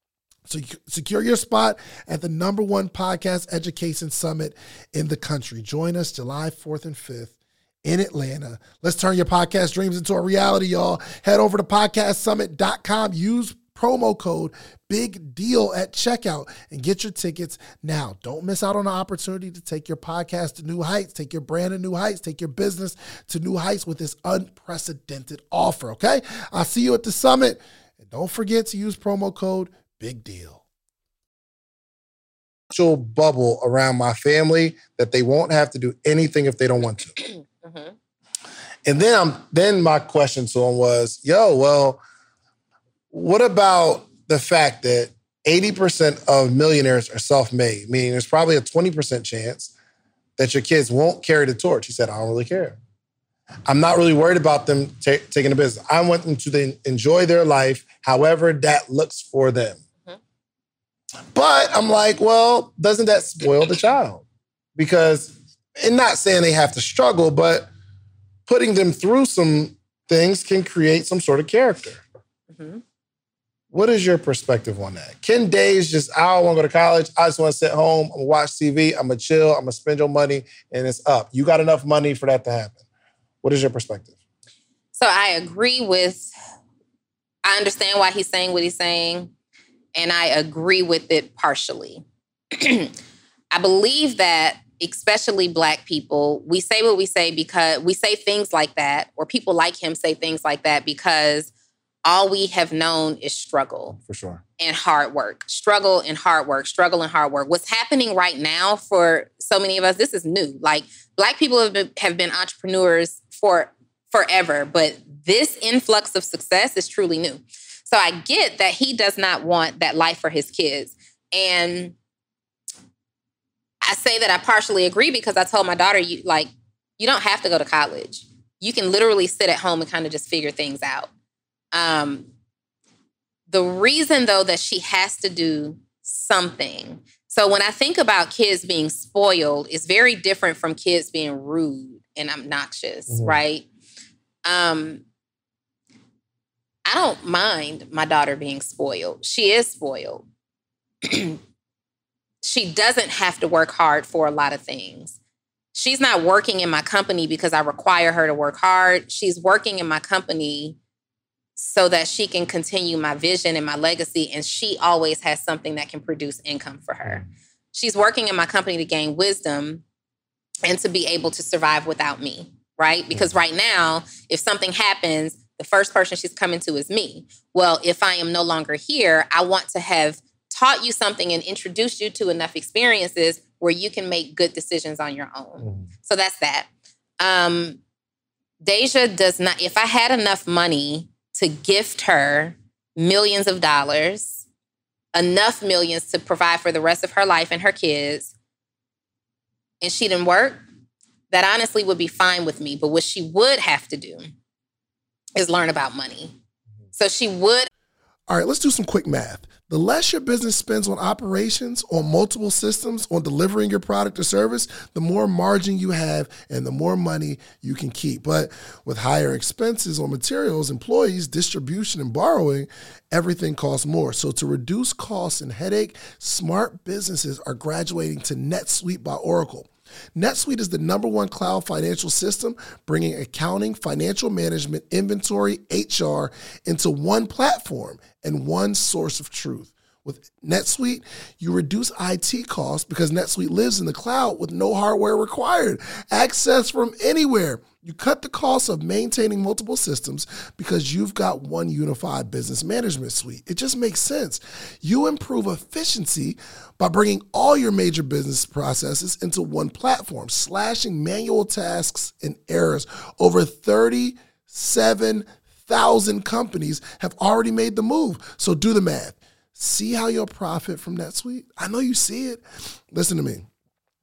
So secure your spot at the number one podcast education summit in the country. Join us July fourth and fifth in Atlanta. Let's turn your podcast dreams into a reality, y'all. Head over to podcast summit dot com. Use promo code Big Deal at checkout and get your tickets now. Don't miss out on the opportunity to take your podcast to new heights, take your brand to new heights, take your business to new heights with this unprecedented offer, okay? I'll see you at the summit. And don't forget to use promo code Big Deal. Bubble around my family that they won't have to do anything if they don't want to. Mm-hmm. And then I'm, then my question to him was, yo, well, what about the fact that eighty percent of millionaires are self-made, meaning there's probably a twenty percent chance that your kids won't carry the torch? He said, I don't really care. I'm not really worried about them t- taking the business. I want them to then enjoy their life however that looks for them. Mm-hmm. But I'm like, well, doesn't that spoil the child? Because, and not saying they have to struggle, but putting them through some things can create some sort of character. Mm-hmm. What is your perspective on that? Can days just, I don't want to go to college. I just want to sit home. I'm going to watch T V. I'm going to chill. I'm going to spend your money and it's up. You got enough money for that to happen. What is your perspective? So I agree with, I understand why he's saying what he's saying, and I agree with it partially. I believe that especially Black people, we say what we say because we say things like that, or people like him say things like that because all we have known is struggle. For sure. And hard work. Struggle and hard work. Struggle and hard work. What's happening right now for so many of us, this is new. Like, Black people have been, have been entrepreneurs for forever, but this influx of success is truly new. So I get that he does not want that life for his kids. And I say that I partially agree because I told my daughter, you like, you don't have to go to college. You can literally sit at home and kind of just figure things out. Um, the reason, though, that she has to do something. So when I think about kids being spoiled, it's very different from kids being rude and obnoxious, mm-hmm. right? Um, I don't mind my daughter being spoiled. She is spoiled. She doesn't have to work hard for a lot of things. She's not working in my company because I require her to work hard. She's working in my company so that she can continue my vision and my legacy, and she always has something that can produce income for her. She's working in my company to gain wisdom and to be able to survive without me, right? Because right now, if something happens, the first person she's coming to is me. Well, if I am no longer here, I want to have taught you something and introduced you to enough experiences where you can make good decisions on your own. Mm. So that's that. Um, Deja does not, if I had enough money to gift her millions of dollars, enough millions to provide for the rest of her life and her kids, and she didn't work, that honestly would be fine with me. But what she would have to do is learn about money. So she would. All right, let's do some quick math. The less your business spends on operations, on multiple systems, on delivering your product or service, the more margin you have and the more money you can keep. But with higher expenses on materials, employees, distribution, and borrowing, everything costs more. So to reduce costs and headache, smart businesses are graduating to NetSuite by Oracle. NetSuite is the number one cloud financial system, bringing accounting, financial management, inventory, H R into one platform and one source of truth. With NetSuite, you reduce I T costs because NetSuite lives in the cloud with no hardware required. Access from anywhere. You cut the cost of maintaining multiple systems because you've got one unified business management suite. It just makes sense. You improve efficiency by bringing all your major business processes into one platform, slashing manual tasks and errors. Over thirty-seven thousand companies have already made the move. So do the math. See how you'll profit from NetSuite? I know you see it. Listen to me.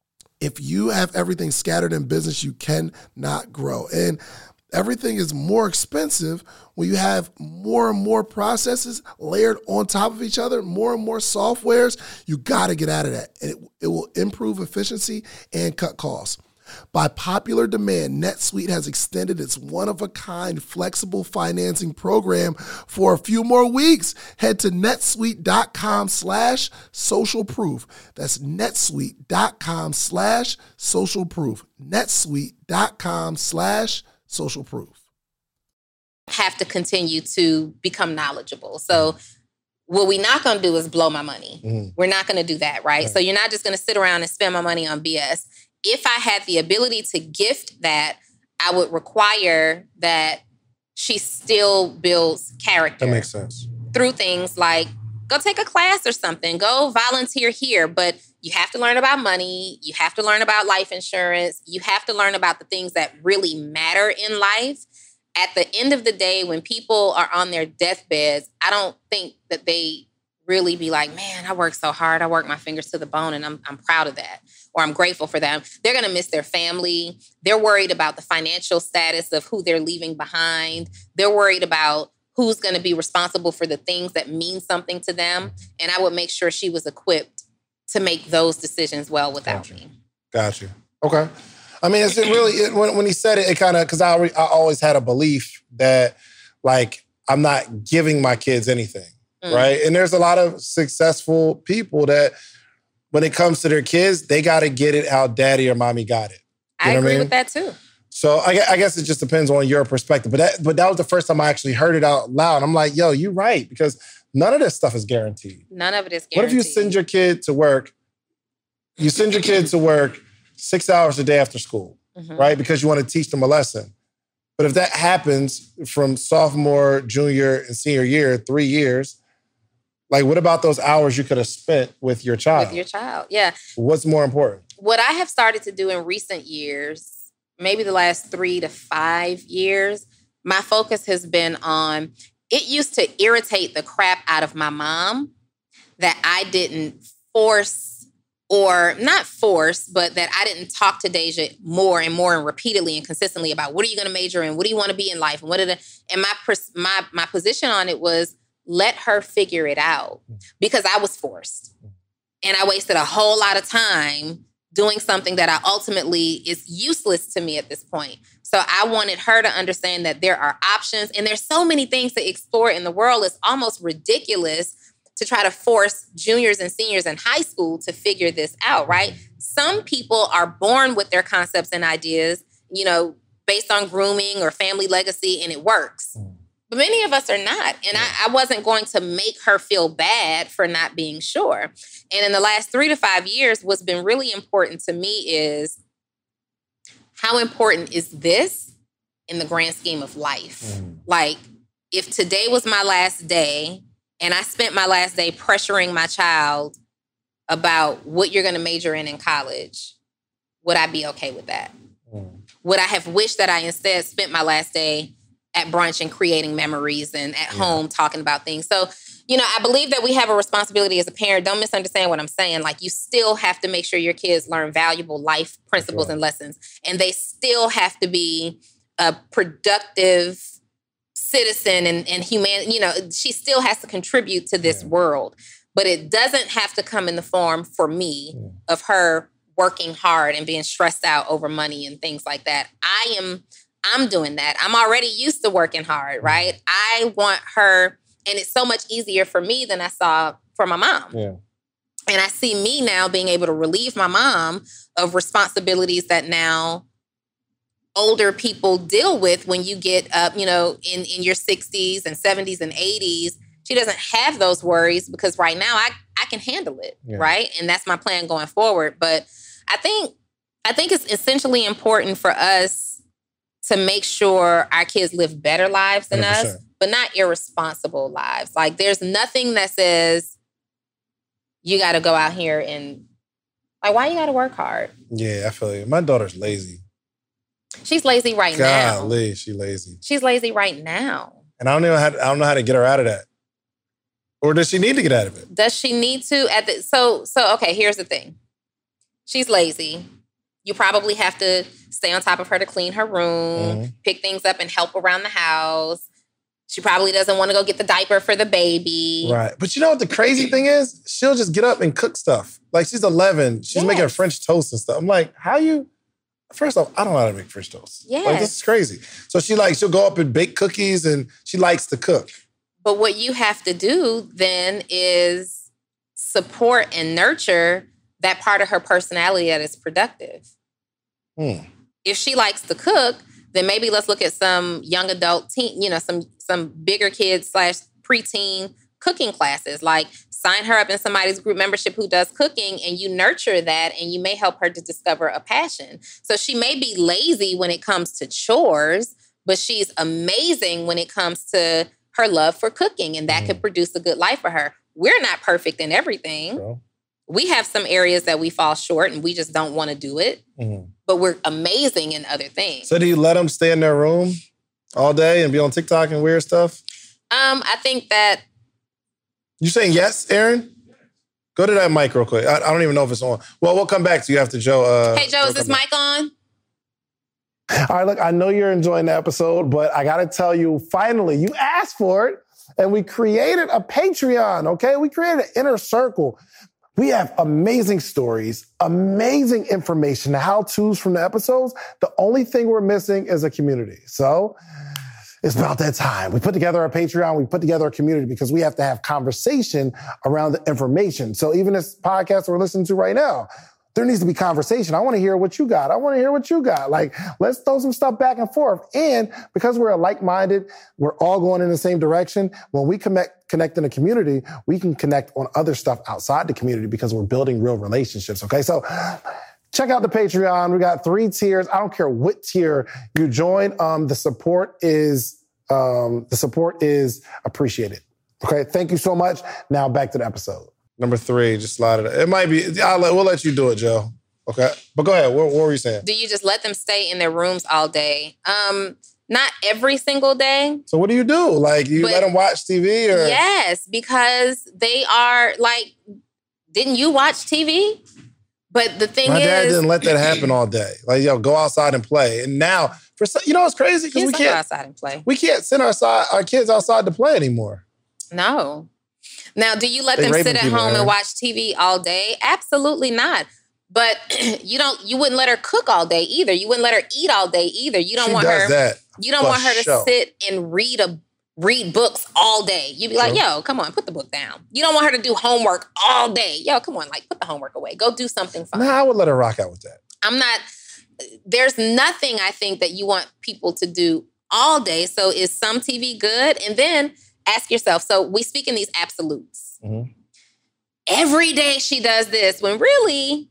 If you have everything scattered in business, you cannot grow. And everything is more expensive when you have more and more processes layered on top of each other, more and more softwares. You got to get out of that. And it, it will improve efficiency and cut costs. By popular demand, NetSuite has extended its one-of-a-kind flexible financing program for a few more weeks. Head to netsuite.com slash social proof. That's netsuite.com slash social proof. netsuite.com slash social proof. Have to continue to become knowledgeable. So what we're not going to do is blow my money. Mm-hmm. We're not going to do that, right? right? So you're not just going to sit around and spend my money on B S. If I had the ability to gift that, I would require that she still builds character. That makes sense. Through things like go take a class or something, go volunteer here. But you have to learn about money. You have to learn about life insurance. You have to learn about the things that really matter in life. At the end of the day, when people are on their deathbeds, I don't think that they really be like, man, I worked so hard. I worked my fingers to the bone and I'm I'm proud of that. Or I'm grateful for them. They're going to miss their family. They're worried about the financial status of who they're leaving behind. They're worried about who's going to be responsible for the things that mean something to them. And I would make sure she was equipped to make those decisions well without Gotcha. me. Got you. Okay. I mean, it's it really, it, when, when he said it, it kind of, because I, I always had a belief that, like, I'm not giving my kids anything, mm. right? And there's a lot of successful people that, when it comes to their kids, they got to get it how daddy or mommy got it. You I know agree what I mean? with that too. So I, I guess it just depends on your perspective. But that, but that was the first time I actually heard it out loud. I'm like, yo, you're right. Because none of this stuff is guaranteed. None of it is guaranteed. What if you send your kid to work, you send your kid to work six hours a day after school, mm-hmm. right? Because you want to teach them a lesson. But if that happens from sophomore, junior, and senior year, three years, like what about those hours you could have spent with your child? With your child, yeah. What's more important? What I have started to do in recent years, maybe the last three to five years, my focus has been on, it used to irritate the crap out of my mom that I didn't force or not force, but that I didn't talk to Deja more and more and repeatedly and consistently about what are you going to major in? What do you want to be in life? And what are the, and my, my, my position on it was let her figure it out because I was forced. And I wasted a whole lot of time doing something that I ultimately is useless to me at this point. So I wanted her to understand that there are options and there's so many things to explore in the world. It's almost ridiculous to try to force juniors and seniors in high school to figure this out, right? Some people are born with their concepts and ideas, you know, based on grooming or family legacy, and it works. But many of us are not. And I, I wasn't going to make her feel bad for not being sure. And in the last three to five years, what's been really important to me is how important is this in the grand scheme of life? Mm. Like, if today was my last day, and I spent my last day pressuring my child about what you're going to major in in college, would I be okay with that? Mm. Would I have wished that I instead spent my last day at brunch and creating memories and at yeah. home talking about things? So, you know, I believe that we have a responsibility as a parent. Don't misunderstand what I'm saying. Like, you still have to make sure your kids learn valuable life principles sure. and lessons. And they still have to be a productive citizen and, and human, you know, she still has to contribute to this yeah. world. But it doesn't have to come in the form, for me, yeah. of her working hard and being stressed out over money and things like that. I am, I'm doing that. I'm already used to working hard, right? I want her, and it's so much easier for me than I saw for my mom. Yeah. And I see me now being able to relieve my mom of responsibilities that now older people deal with when you get up, you know, in, in your sixties and seventies and eighties. She doesn't have those worries because right now I, I can handle it, yeah. right? And that's my plan going forward. But I think I think it's essentially important for us to make sure our kids live better lives than one hundred percent. Us, but not irresponsible lives. Like, there's nothing that says you got to go out here and, like, why you got to work hard? Yeah, I feel you. My daughter's lazy. She's lazy right now. Golly, she lazy. She's lazy right now. And I don't even how to, I don't know how to get her out of that. Or does she need to get out of it? Does she need to? At the so so okay, here's the thing. She's lazy. You probably have to stay on top of her to clean her room, mm-hmm. pick things up and help around the house. She probably doesn't want to go get the diaper for the baby. Right. But you know what the crazy thing is? She'll just get up and cook stuff. Like, she's eleven. She's yes. making French toast and stuff. I'm like, how you... First off, I don't know how to make French toast. Yeah. Like, this is crazy. So she like, she'll go up and bake cookies and she likes to cook. But what you have to do then is support and nurture that part of her personality that is productive. Hmm. If she likes to cook, then maybe let's look at some young adult teen, you know, some some bigger kids slash preteen cooking classes. Like, sign her up in somebody's group membership who does cooking, and you nurture that, and you may help her to discover a passion. So she may be lazy when it comes to chores, but she's amazing when it comes to her love for cooking, and that mm. could produce a good life for her. We're not perfect in everything. Bro. We have some areas that we fall short, and we just don't want to do it. Mm. But we're amazing in other things. So do you let them stay in their room all day and be on TikTok and weird stuff? Um, I think that... You saying yes, Aaron? Go to that mic real quick. I, I don't even know if it's on. Well, we'll come back to you after Joe. Uh, hey, Joe, Joe is this mic on? All right, look, I know you're enjoying the episode, but I got to tell you, finally, you asked for it, and we created a Patreon, okay? We created an inner circle. We have amazing stories, amazing information, the how-tos from the episodes. The only thing we're missing is a community. So it's about that time. We put together a Patreon. We put together a community because we have to have conversation around the information. So even this podcast we're listening to right now, there needs to be conversation. I want to hear what you got. I want to hear what you got. Like, let's throw some stuff back and forth. And because we're like-minded, we're all going in the same direction. When we connect, connect in a community, we can connect on other stuff outside the community because we're building real relationships. Okay. So check out the Patreon. We got three tiers. I don't care what tier you join. Um, the support is um, the support is appreciated. Okay, thank you so much. Now back to the episode. Number three, just slide it. It might be. I'll let, we'll let you do it, Joe. Okay, but go ahead. What, what were you saying? Do you just let them stay in their rooms all day? Um, not every single day. So what do you do? Like, you let them watch T V, or yes, because they are like. Didn't you watch T V? But the thing my is, dad didn't let that happen all day. Like, yo, go outside and play. And now, for some, you know what's crazy? Because we can't go outside and play. We can't send our side, our kids outside to play anymore. No. Now, do you let They them raping sit at people, home man. and watch T V all day? Absolutely not. But you don't. You wouldn't let her cook all day either. You wouldn't let her eat all day either. You don't She want does her. that You don't for want her to sure. sit and read a read books all day. You'd be like, True. yo, come on, put the book down. You don't want her to do homework all day. Yo, come on, like put the homework away. Go do something fun. Nah, I would let her rock out with that. I'm not. There's nothing I think that you want people to do all day. So is some T V good? And then ask yourself. So we speak in these absolutes. Mm-hmm. Every day she does this. When really,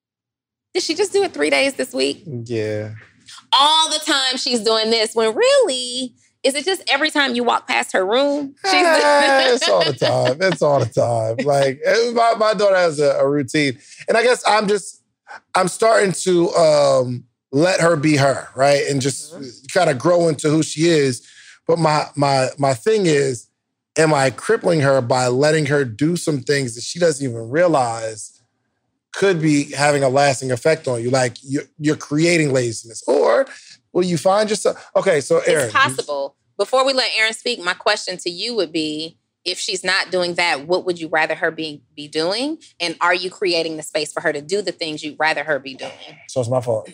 did she just do it three days this week? Yeah. All the time she's doing this. When really, is it just every time you walk past her room? She's Eh, it's all the time. It's all the time. Like, my, my daughter has a, a routine. And I guess I'm just, I'm starting to um, let her be her, right? And just mm-hmm. kind of grow into who she is. But my my my thing is, am I crippling her by letting her do some things that she doesn't even realize could be having a lasting effect on you? Like, you're, you're creating laziness. Or will you find yourself... Okay, so Aaron... It's possible. Before we let Aaron speak, my question to you would be, if she's not doing that, what would you rather her be, be doing? And are you creating the space for her to do the things you'd rather her be doing? So it's my fault.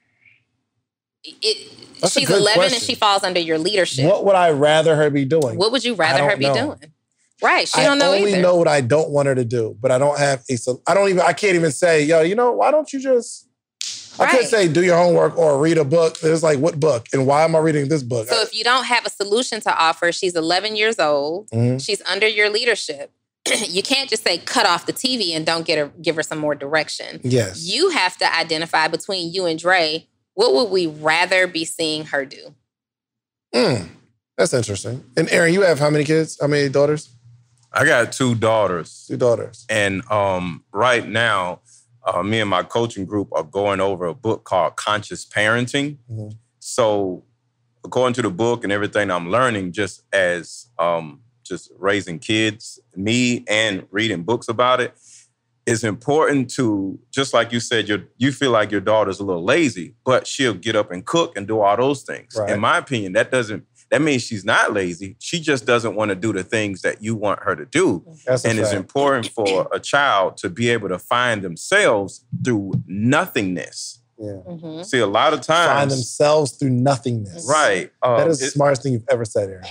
It, That's a she's good eleven question. and she falls under your leadership. What would I rather her be doing? What would you I rather don't her be know. doing? Right, she I don't know only either. know what I don't want her to do, but I don't have a... So I don't even... I can't even say, yo, you know, why don't you just... I could Right. say, do your homework or read a book. It's like, what book? And why am I reading this book? So if you don't have a solution to offer, she's eleven years old. Mhm. She's under your leadership. You can't just say, cut off the T V and don't get her, give her some more direction. Yes. You have to identify between you and Dre, what would we rather be seeing her do? Mm, that's interesting. And Aaron, you have how many kids? How many daughters? I got two daughters. Two daughters. And um, right now, uh, me and my coaching group are going over a book called Conscious Parenting. Mm-hmm. So according to the book and everything I'm learning just as um, just raising kids, me and reading books about it, it's important to, just like you said, you you feel like your daughter's a little lazy, but she'll get up and cook and do all those things. Right. In my opinion, that doesn't, that means she's not lazy. She just doesn't want to do the things that you want her to do. That's a And it's fact. important for a child to be able to find themselves through nothingness. Yeah. Mm-hmm. See, a lot of times... Find themselves through nothingness. Right. Um, That is the it- smartest thing you've ever said, Aaron.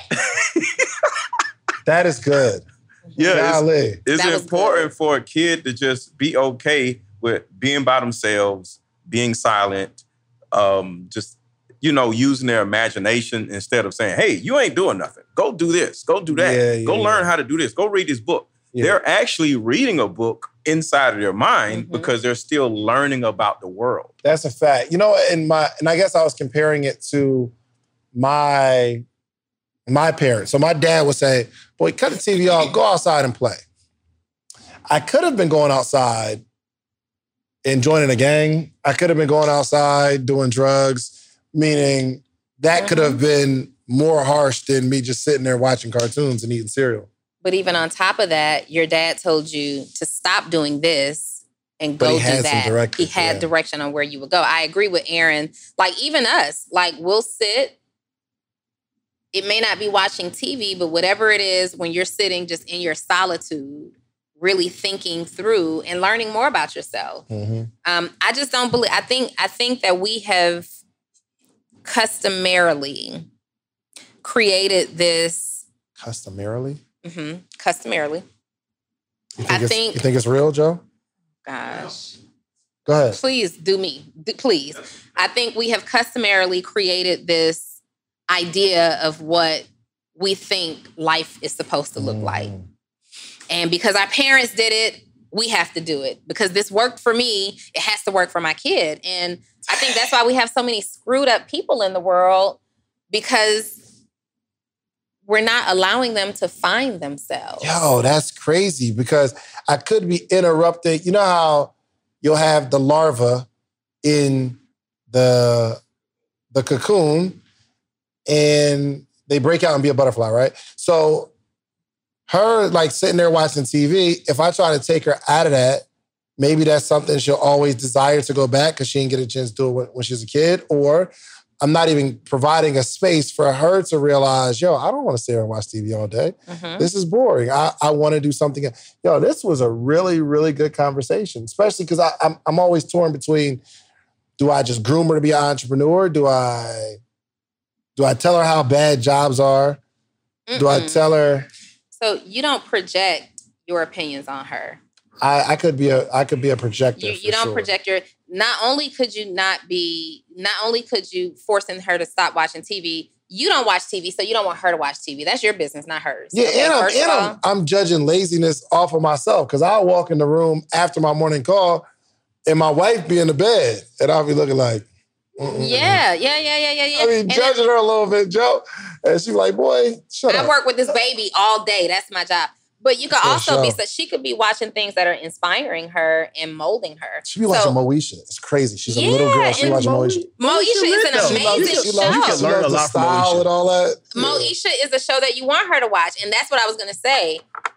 That is good. Yeah, it's- Golly. It's That was important good. for a kid to just be okay with being by themselves, being silent, um, just, you know, using their imagination instead of saying, hey, you ain't doing nothing. Go do this. Go do that. Yeah, yeah, Go learn yeah. how to do this. Go read this book. Yeah. They're actually reading a book inside of their mind Mhm. because they're still learning about the world. That's a fact. You know, in my and I guess I was comparing it to my my parents. So my dad would say, boy, cut the T V off, go outside and play. I could have been going outside and joining a gang. I could have been going outside doing drugs, meaning that could have been more harsh than me just sitting there watching cartoons and eating cereal. But even on top of that, your dad told you to stop doing this and But go he do had some that. directive, He had yeah. direction on where you would go. I agree with Aaron. Like even us, like we'll sit. It may not be watching T V, but whatever it is, when you're sitting just in your solitude, really thinking through and learning more about yourself. Mm-hmm. Um, I just don't believe. I think. I think that we have customarily created this. Customarily? Mm-hmm, customarily. You think I it's, think- You think it's real, Joe? Gosh. Go ahead. Please do me. D- Please. I think we have customarily created this idea of what we think life is supposed to look like. And because our parents did it, we have to do it because this worked for me. It has to work for my kid. And I think that's why we have so many screwed up people in the world, because we're not allowing them to find themselves. Yo, that's crazy, because I could be interrupting. You know how you'll have the larva in the, the cocoon and they break out and be a butterfly, right? So her like sitting there watching T V, if I try to take her out of that, maybe that's something she'll always desire to go back because she didn't get a chance to do it when, when she was a kid. Or I'm not even providing a space for her to realize, yo, I don't want to sit here and watch T V all day. Mm-hmm. This is boring. I, I want to do something. Yo, this was a really, really good conversation, especially because I'm, I'm always torn between, do I just groom her to be an entrepreneur? Do I, do I tell her how bad jobs are? Mm-mm. Do I tell her... So you don't project your opinions on her. I, I could be a I could be a projector. You, you don't sure. project your. Not only could you not be. Not only could you forcing her to stop watching T V. You don't watch T V, so you don't want her to watch T V. That's your business, not hers. Yeah, okay, and, I'm, and all, I'm, I'm judging laziness off of myself, because I'll walk in the room after my morning call, and my wife be in the bed, and I'll be looking like. Mm-mm. Yeah, yeah, yeah, yeah, yeah, yeah. I mean, and judging then, her a little bit, Joe. And she's like, boy, shut I up. I work with this baby all day. That's my job. But you could For also sure. be, so she could be watching things that are inspiring her and molding her. She be watching so, Moesha. It's crazy. She's yeah, a little girl. She watching Mo- Moesha. Moesha is an She loves- amazing she show. loves- You can she learn loves a the lot from style Moesha. and all that. Yeah. Moesha is a show that you want her to watch. And that's what I was going to say.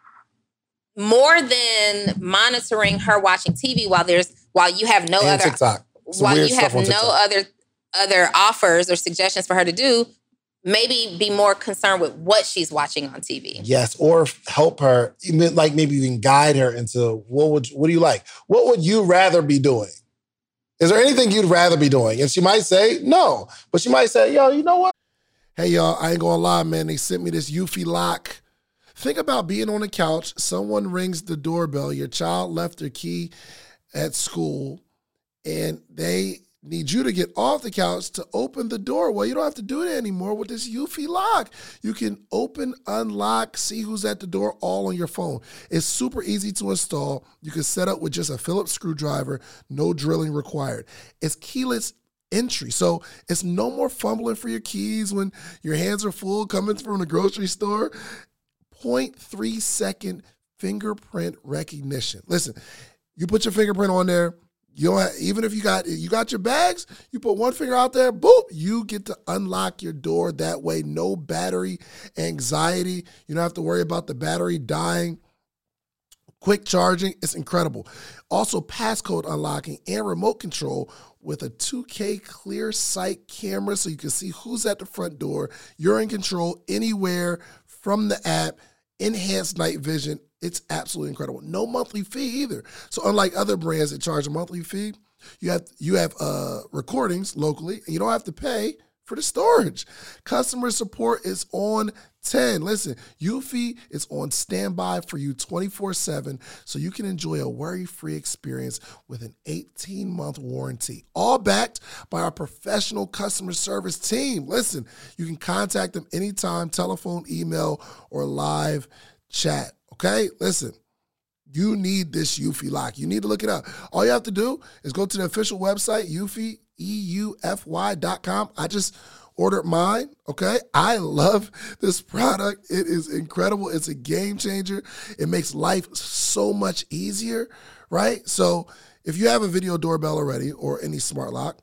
More than monitoring her watching T V while there's, while you have no And other, TikTok. Some while weird you have stuff on no TikTok. other, other offers or suggestions for her to do, maybe be more concerned with what she's watching on T V. Yes, or help her, even like maybe even guide her into what would what do you like? What would you rather be doing? Is there anything you'd rather be doing? And she might say no, but she might say, yo, you know what? Hey, y'all, I ain't gonna lie, man. They sent me this Eufy lock. Think about being on the couch. Someone rings the doorbell. Your child left their key at school, and they need you to get off the couch to open the door. Well, you don't have to do it anymore with this Eufy lock. You can open, unlock, see who's at the door all on your phone. It's super easy to install. You can set up with just a Phillips screwdriver, no drilling required. It's keyless entry, so it's no more fumbling for your keys when your hands are full coming from the grocery store. zero point three second fingerprint recognition. Listen, you put your fingerprint on there. You don't have, even if you got you got your bags, you put one finger out there, boop, you get to unlock your door that way. No battery anxiety. You don't have to worry about the battery dying. Quick charging, it's incredible. Also, passcode unlocking and remote control with a two K clear sight camera so you can see who's at the front door. You're in control anywhere from the app. Enhanced night vision. It's absolutely incredible. No monthly fee either. So unlike other brands that charge a monthly fee, you have you have uh, recordings locally, and you don't have to pay for the storage. Customer support is on ten. Listen, Eufy is on standby for you twenty-four seven, so you can enjoy a worry-free experience with an eighteen-month warranty, all backed by our professional customer service team. Listen, you can contact them anytime, telephone, email, or live chat. Okay, listen, you need this Eufy lock. You need to look it up. All you have to do is go to the official website, Eufy, E U F Y dot com. I just ordered mine, okay? I love this product. It is incredible. It's a game changer. It makes life so much easier, right? So if you have a video doorbell already or any smart lock,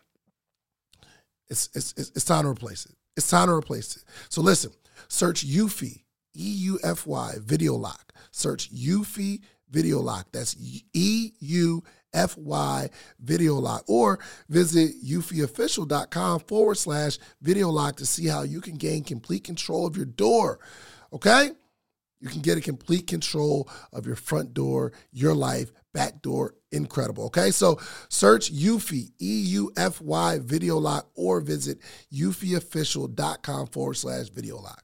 it's, it's, it's, it's time to replace it. It's time to replace it. So listen, search Eufy, E U F Y, video lock. Search Eufy Video Lock. That's E U F Y Video Lock. Or visit eufyofficial.com forward slash video lock to see how you can gain complete control of your door. Okay? You can get a complete control of your front door, your life, back door. Incredible. Okay? So search Eufy, E U F Y Video Lock, or visit eufyofficial.com forward slash video lock.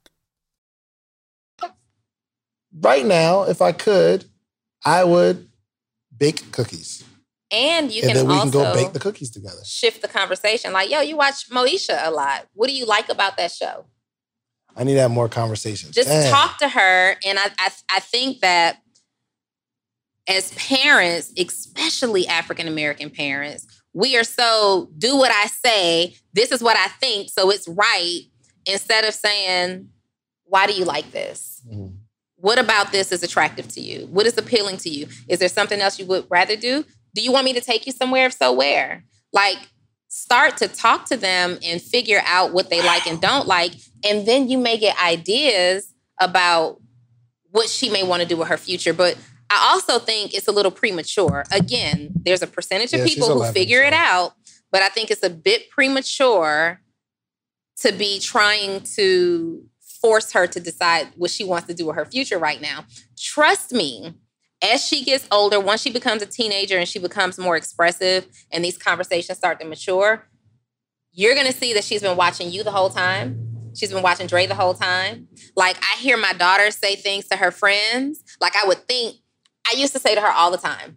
Right now, if I could, I would bake cookies. And you and can then we also can go bake the cookies together. shift the conversation. Like, yo, you watch Moesha a lot. What do you like about that show? I need to have more conversations. Just Damn. talk to her. And I, I, I think that as parents, especially African-American parents, we are so, do what I say, this is what I think, so it's right, instead of saying, why do you like this? Mm-hmm. What about this is attractive to you? What is appealing to you? Is there something else you would rather do? Do you want me to take you somewhere? If so, where? Like, start to talk to them and figure out what they like and don't like, and then you may get ideas about what she may want to do with her future. But I also think it's a little premature. Again, there's a percentage of yeah, people who figure it out, but I think it's a bit premature to be trying to force her to decide what she wants to do with her future right now. Trust me, as she gets older, once she becomes a teenager and she becomes more expressive and these conversations start to mature, you're going to see that she's been watching you the whole time. She's been watching Dre the whole time. Like, I hear my daughter say things to her friends. Like, I would think, I used to say to her all the time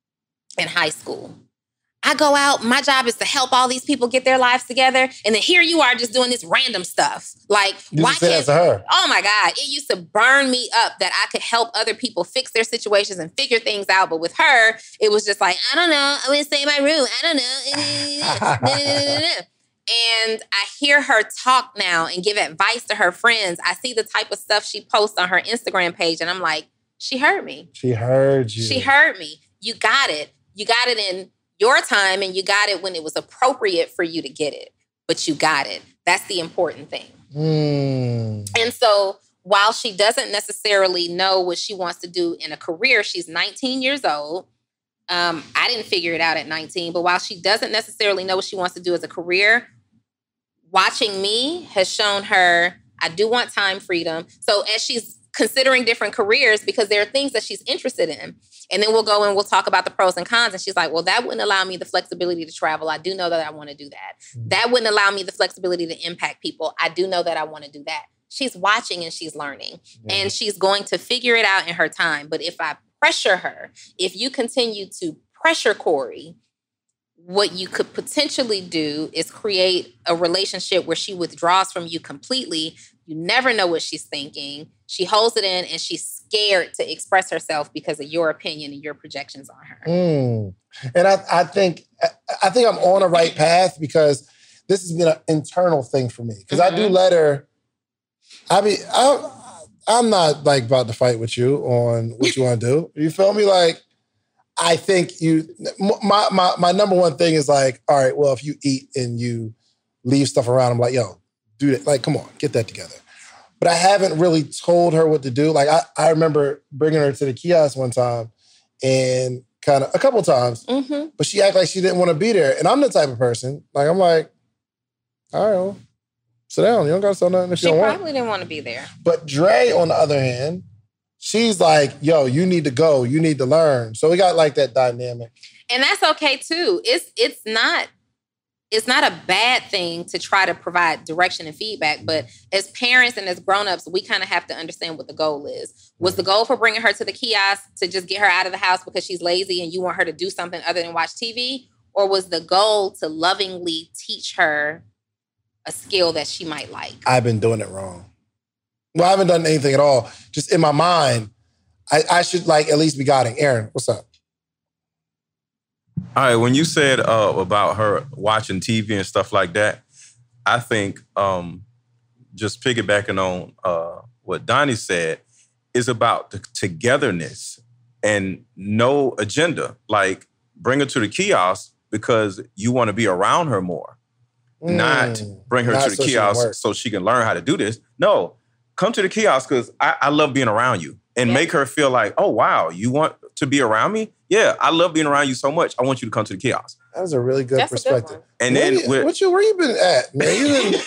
in high school, I go out, my job is to help all these people get their lives together. And then here you are just doing this random stuff. Like, you why say can't, that to her? Oh my God, it used to burn me up that I could help other people fix their situations and figure things out. But with her, it was just like, I don't know, I'm gonna stay in my room. I don't know. And I hear her talk now and give advice to her friends. I see the type of stuff she posts on her Instagram page, and I'm like, she heard me. She heard you. She heard me. You got it. You got it in your time, and you got it when it was appropriate for you to get it. But you got it. That's the important thing. Mm. And so while she doesn't necessarily know what she wants to do in a career, she's nineteen years old. Um, I didn't figure it out at nineteen, but while she doesn't necessarily know what she wants to do as a career, watching me has shown her I do want time freedom. So as she's considering different careers, because there are things that she's interested in, and then we'll go and we'll talk about the pros and cons. And she's like, well, that wouldn't allow me the flexibility to travel. I do know that I want to do that. Mm-hmm. That wouldn't allow me the flexibility to impact people. I do know that I want to do that. She's watching and she's learning, yeah. and she's going to figure it out in her time. But if I pressure her, if you continue to pressure Corey, what you could potentially do is create a relationship where she withdraws from you completely. You never know what she's thinking. She holds it in and she's scared to express herself because of your opinion and your projections on her. Mm. And I, I think I think I'm on the right path, because this has been an internal thing for me. Because mm-hmm. I do let her, I mean, I, I'm not like about to fight with you on what you want to do. You feel me? Like, I think you, my, my, my number one thing is like, all right, well, if you eat and you leave stuff around, I'm like, yo, do that. Like, come on, get that together. But I haven't really told her what to do. Like, I, I remember bringing her to the kiosk one time and kind of a couple times, mm-hmm. but she acted like she didn't want to be there. And I'm the type of person, like, I'm like, all right, well, sit down. You don't got to say nothing if she you don't want. She probably didn't want to be there. But Dre, on the other hand, she's like, yo, you need to go. You need to learn. So we got like that dynamic. And that's okay too. It's it's not it's not a bad thing to try to provide direction and feedback. But as parents and as grown-ups, we kind of have to understand what the goal is. Was the goal for bringing her to the kiosk to just get her out of the house because she's lazy and you want her to do something other than watch T V? Or was the goal to lovingly teach her a skill that she might like? I've been doing it wrong. Well, I haven't done anything at all. Just in my mind, I, I should like at least be guiding. Aaron, what's up? All right, when you said uh, about her watching T V and stuff like that, I think um, just piggybacking on uh, what Donnie said is about the togetherness and no agenda. Like, bring her to the kiosk because you want to be around her more, mm, not bring her not to the so kiosk so she can learn how to do this. No. Come to the kiosk because I, I love being around you, and yeah. make her feel like, oh, wow, you want to be around me? Yeah, I love being around you so much. I want you to come to the kiosk. That was a really good That's perspective. Good and where then, you, what you, where you been at, man? You been,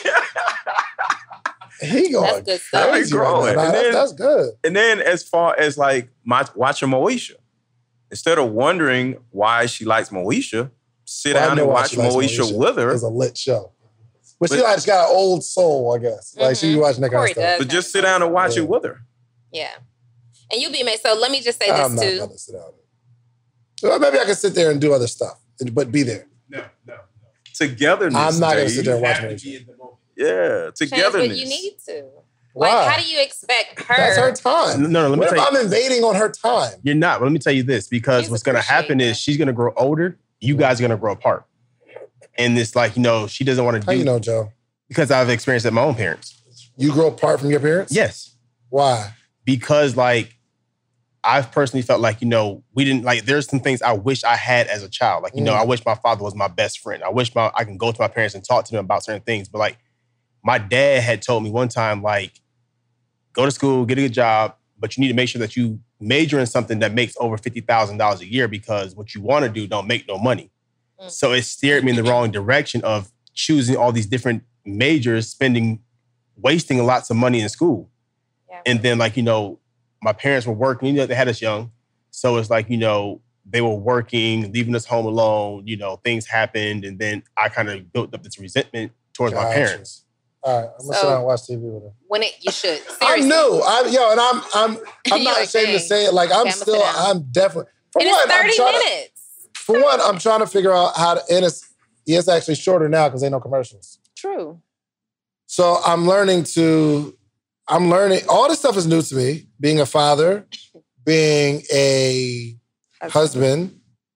he going that's good stuff. crazy growing. Right and that's, then, that's good. And then as far as like my, watching Moesha, instead of wondering why she likes Moesha, sit well, down and watch Moesha, Moesha with her. It's a lit show. But, but she like got an old soul, I guess. Like mm-hmm. she be watching that kind of stuff. But just sit down and watch yeah. it with her. Yeah. And you'll be amazed. So let me just say this I'm not too. Gonna sit down. Well, maybe I can sit there and do other stuff, but be there. No, no, no. Togetherness. I'm not going to sit there and watch Moesha. Yeah, togetherness. But you need to. Why? Like, how do you expect her? That's her time. No, no, let me What tell if you. I'm invading on her time? You're not. But let me tell you this, because Please what's going to happen appreciate is that. she's going to grow older. You guys are going to grow apart. And it's like, you know, she doesn't want to do. How you know, Joe? Because I've experienced it with my own parents. You grow apart from your parents? Yes. Why? Because like, I've personally felt like, you know, we didn't like, there's some things I wish I had as a child. Like, you Mm. know, I wish my father was my best friend. I wish my I can go to my parents and talk to them about certain things. But like, my dad had told me one time, like, go to school, get a good job, but you need to make sure that you major in something that makes over fifty thousand dollars a year, because what you want to do don't make no money. Mm. So it steered me in the wrong direction of choosing all these different majors, spending, wasting lots of money in school. Yeah. And then like, you know, my parents were working, you know, they had us young. So it's like, you know, they were working, leaving us home alone, you know, things happened. And then I kind of built up this resentment towards my Gotcha. parents. All right, I'm gonna So- sit down and watch T V with her. When it, you should. I'm Seriously. new. I, yo, and I'm I'm I'm You not like, ashamed to dang. say it. Like I'm Okay, I'ma sit still down. I'm definitely for And one. it's I'm thirty trying to, minutes. for one, I'm trying to figure out how to. And it's it's actually shorter now because ain't no commercials. True. So I'm learning to. I'm learning. All this stuff is new to me. Being a father, being a husband,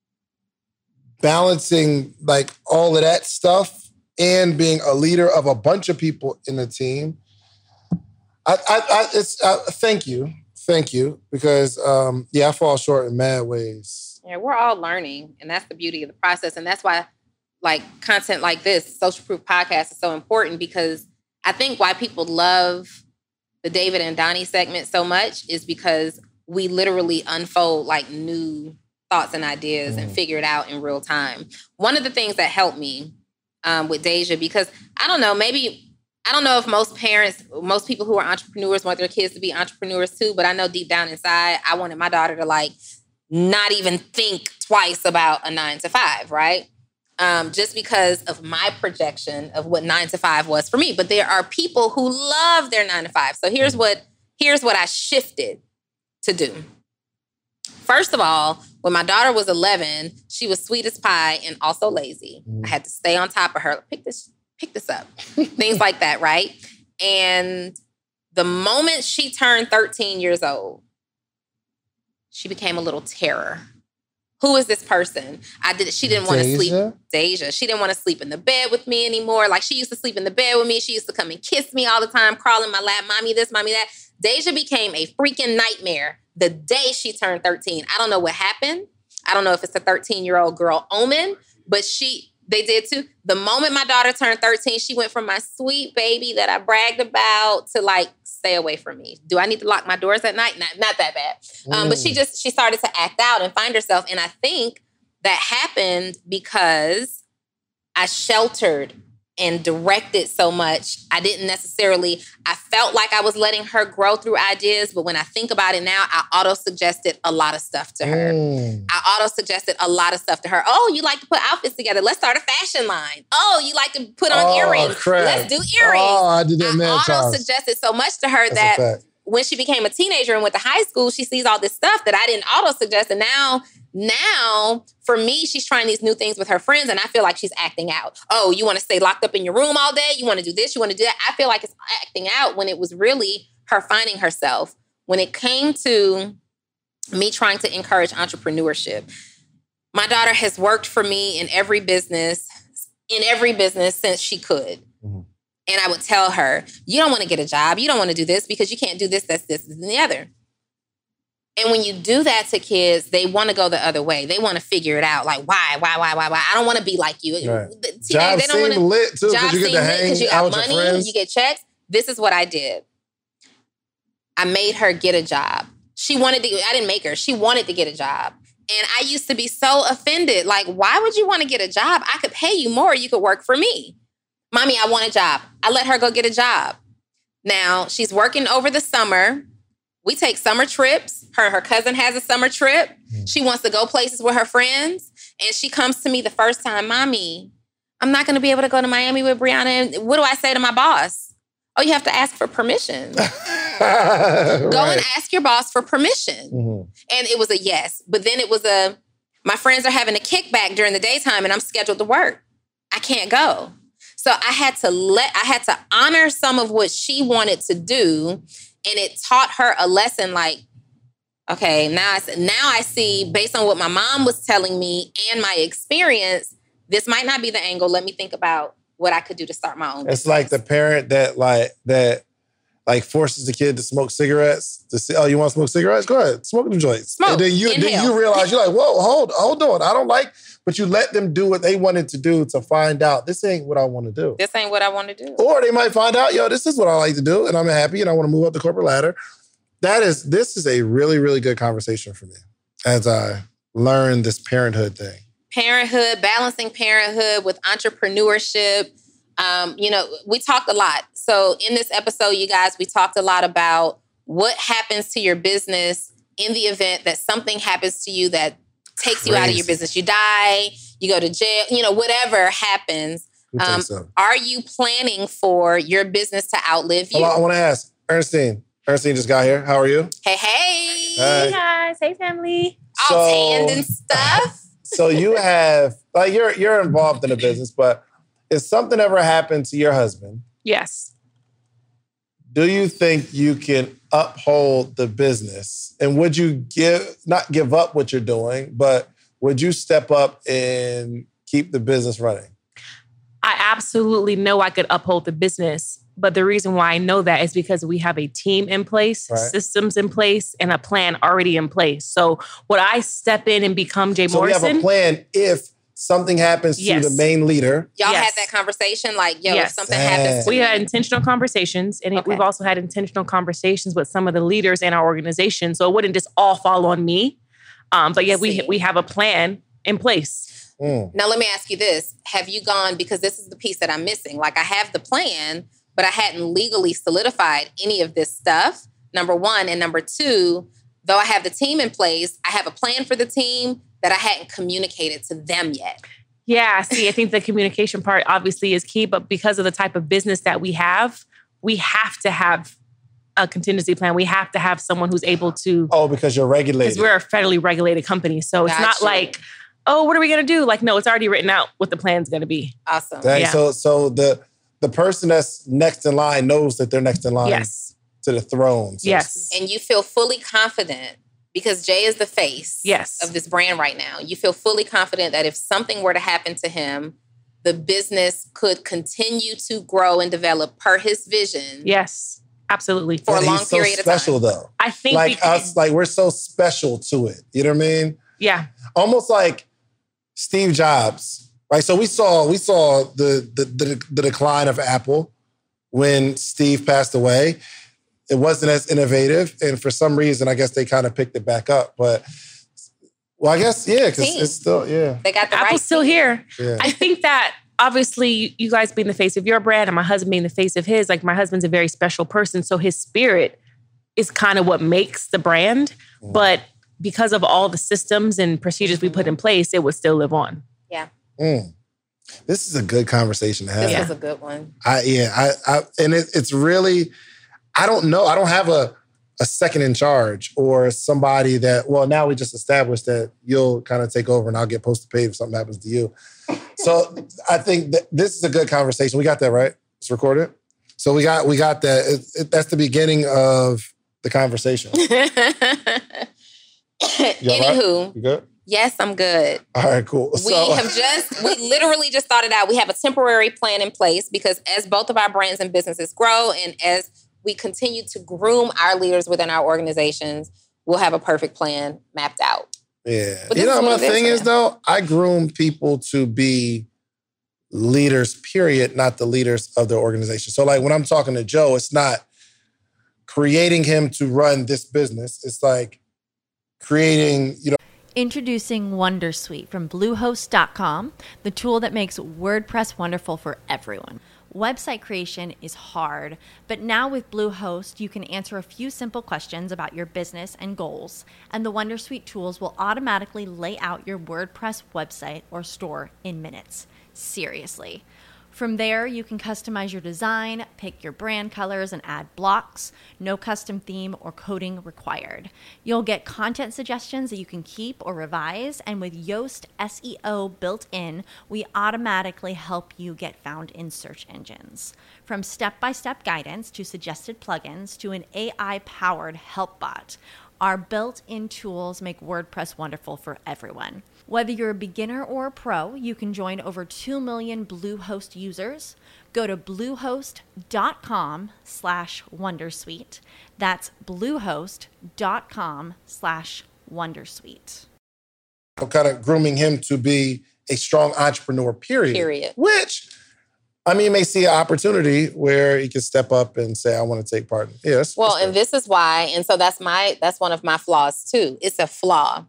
balancing like all of that stuff, and being a leader of a bunch of people in the team. I, I, I it's uh, thank you, thank you, because um, yeah, I fall short in mad ways. Yeah, we're all learning, and that's the beauty of the process. And that's why, like, content like this, Social Proof Podcast, is so important, because I think why people love the David and Donnie segment so much is because we literally unfold like new thoughts and ideas mm. and figure it out in real time. One of the things that helped me um, with Deja, because I don't know, maybe, I don't know if most parents, most people who are entrepreneurs want their kids to be entrepreneurs too, but I know deep down inside, I wanted my daughter to like not even think twice about a nine to five, right? Um, just because of my projection of what nine to five was for me. But there are people who love their nine to five. So here's what, here's what I shifted to do. First of all, when my daughter was eleven, she was sweet as pie and also lazy. Mm. I had to stay on top of her. Pick this, pick this up. Things like that, right? And the moment she turned thirteen years old, she became a little terror. Who is this person? I did. She didn't want to sleep. Deja. She didn't want to sleep in the bed with me anymore. Like, she used to sleep in the bed with me. She used to come and kiss me all the time, crawl in my lap, mommy this, mommy that. Deja became a freaking nightmare the day she turned thirteen. I don't know what happened. I don't know if it's a thirteen-year-old girl omen, but she, they did too. The moment my daughter turned thirteen, she went from my sweet baby that I bragged about to like, stay away from me. Do I need to lock my doors at night? Not, not that bad. Um, mm. But she just, she started to act out and find herself. And I think that happened because I sheltered and directed so much. I didn't necessarily, I felt like I was letting her grow through ideas, but when I think about it now, I auto-suggested a lot of stuff to her. Mm. I auto-suggested a lot of stuff to her. Oh, you like to put outfits together. Let's start a fashion line. Oh, you like to put on oh, earrings. Crap. Let's do earrings. Oh, I did that I mad auto-suggested so much to her That's that when she became a teenager and went to high school, she sees all this stuff that I didn't auto-suggest. And now, now, for me, she's trying these new things with her friends, and I feel like she's acting out. Oh, you want to stay locked up in your room all day? You want to do this? You want to do that? I feel like it's acting out when it was really her finding herself. When it came to me trying to encourage entrepreneurship, my daughter has worked for me in every business, in every business since she could. Mm-hmm. And I would tell her, you don't want to get a job. You don't want to do this because you can't do this, that's this, and the other. And when you do that to kids, they want to go the other way. They want to figure it out. Like, why, why, why, why, why? I don't want to be like you. Right. Teenage, job they don't want to lit too because you get to hang you out got with money, your friends. you get checks. This is what I did. I made her get a job. She wanted to. I didn't make her. She wanted to get a job. And I used to be so offended. Like, why would you want to get a job? I could pay you more. You could work for me. Mommy, I want a job. I let her go get a job. Now, she's working over the summer. We take summer trips. Her her cousin has a summer trip. Mm. She wants to go places with her friends. And she comes to me the first time, Mommy, I'm not going to be able to go to Miami with Brianna. And what do I say to my boss? Oh, you have to ask for permission. right. Go and ask your boss for permission. Mm-hmm. And it was a yes. But then it was a, my friends are having a kickback during the daytime and I'm scheduled to work. I can't go. So I had to let, I had to honor some of what she wanted to do. And it taught her a lesson like, okay, now I, now I see, based on what my mom was telling me and my experience, this might not be the angle. Let me think about what I could do to start my own business. It's like the parent that like, that like forces the kid to smoke cigarettes. To say, oh, you want to smoke cigarettes? Go ahead, smoke them joints. Smoke, and then you, inhale. then you realize, you're like, whoa, hold, hold on. I don't like, but you let them do what they wanted to do to find out, this ain't what I want to do. This ain't what I want to do. Or they might find out, yo, this is what I like to do, and I'm happy, and I want to move up the corporate ladder. That is, this is a really, really good conversation for me as I learn this parenthood thing. Parenthood, balancing parenthood with entrepreneurship. Um, you know, we talked a lot. So in this episode, you guys, we talked a lot about what happens to your business in the event that something happens to you that takes Crazy. you out of your business. You die, you go to jail, you know, whatever happens. Um, so? Are you planning for your business to outlive you? Hold on, I want to ask, Ernestine. Ernestine just got here. How are you? Hey, hey. Hey. Hey guys, hey family. All So- tanned and stuff. So you have, like, you're you're involved in a business, but if something ever happened to your husband, Yes. do you think you can uphold the business? And would you give, not give up what you're doing, but would you step up and keep the business running? I absolutely know I could uphold the business. But the reason why I know that is because we have a team in place, Right. systems in place, and a plan already in place. So would I step in and become Jay So we Morrison? have a plan if something happens to Yes. the main leader. Y'all Yes. had that conversation like, yo, if Yes. something Damn. happens to We me. had intentional conversations, and Okay. we've also had intentional conversations with some of the leaders in our organization. So it wouldn't just all fall on me. Um, but yeah, we See. we have a plan in place. Mm. Now, let me ask you this. Have you gone, because this is the piece that I'm missing. Like, I have the plan, but I hadn't legally solidified any of this stuff, number one. And number two, though I have the team in place, I have a plan for the team that I hadn't communicated to them yet. Yeah, see, I think the communication part obviously is key, but because of the type of business that we have, we have to have a contingency plan. We have to have someone who's able to, Oh, because you're regulated. because we're a federally regulated company. So it's Got not you. like, oh, what are we going to do? Like, no, it's already written out what the plan's going to be. Awesome. Dang, Yeah. So, so the the person that's next in line knows that they're next in line Yes. to the throne. So to Yes. speak. And you feel fully confident because Jay is the face Yes. of this brand right now. You feel fully confident that if something were to happen to him, the business could continue to grow and develop per his vision. Yes, absolutely. For a But long he's so period of time. special though. I think Like because, us, like we're so special to it. You know what I mean? yeah, Almost like Steve Jobs, right? So we saw we saw the the the, the decline of Apple when Steve passed away. It wasn't as innovative, and for some reason, I guess they kind of picked it back up. But well, I guess yeah, because Team. it's still yeah, They got the Apple's right still team. here. yeah. I think that obviously you- you guys being the face of your brand and my husband being the face of his, like my husband's a very special person. So his spirit is kind of what makes the brand. Mm. But because of all the systems and procedures we put in place, it would still live on. Mm. This is a good conversation to have. This Yeah. was a good one. I yeah, I, I and it, it's really, I don't know. I don't have a a second in charge or somebody that. Well, now we just established that you'll kind of take over and I'll get posted paid if something happens to you. So I think that this is a good conversation. We got that right. It's recorded. So we got we got that. It, it, that's the beginning of the conversation. You all right? Anywho, You good? yes, I'm good. All right, cool. We So have just, we literally just started out. We have a temporary plan in place because as both of our brands and businesses grow and as we continue to groom our leaders within our organizations, we'll have a perfect plan mapped out. yeah, But you this know is what my what it is thing for is them. though. I groom people to be leaders, period, not the leaders of their organization. So like when I'm talking to Joe, it's not creating him to run this business. It's like creating, you know, Introducing Wondersuite from Bluehost dot com, the tool that makes WordPress wonderful for everyone. Website creation is hard, but now with Bluehost, you can answer a few simple questions about your business and goals, and the Wondersuite tools will automatically lay out your WordPress website or store in minutes. Seriously. From there, you can customize your design, pick your brand colors, and add blocks. No custom theme or coding required. You'll get content suggestions that you can keep or revise, and with Yoast S E O built in, we automatically help you get found in search engines. From step-by-step guidance to suggested plugins to an A I-powered help bot, our built-in tools make WordPress wonderful for everyone. Whether you're a beginner or a pro, you can join over two million Bluehost users. Go to bluehost.com slash wondersuite. That's bluehost.com slash wondersuite. I'm kind of grooming him to be a strong entrepreneur, period. Period. Which, I mean, may see an opportunity where he can step up and say, I want to take part. Yes. Well, and this is why, and so that's my that's one of my flaws too. It's a flaw.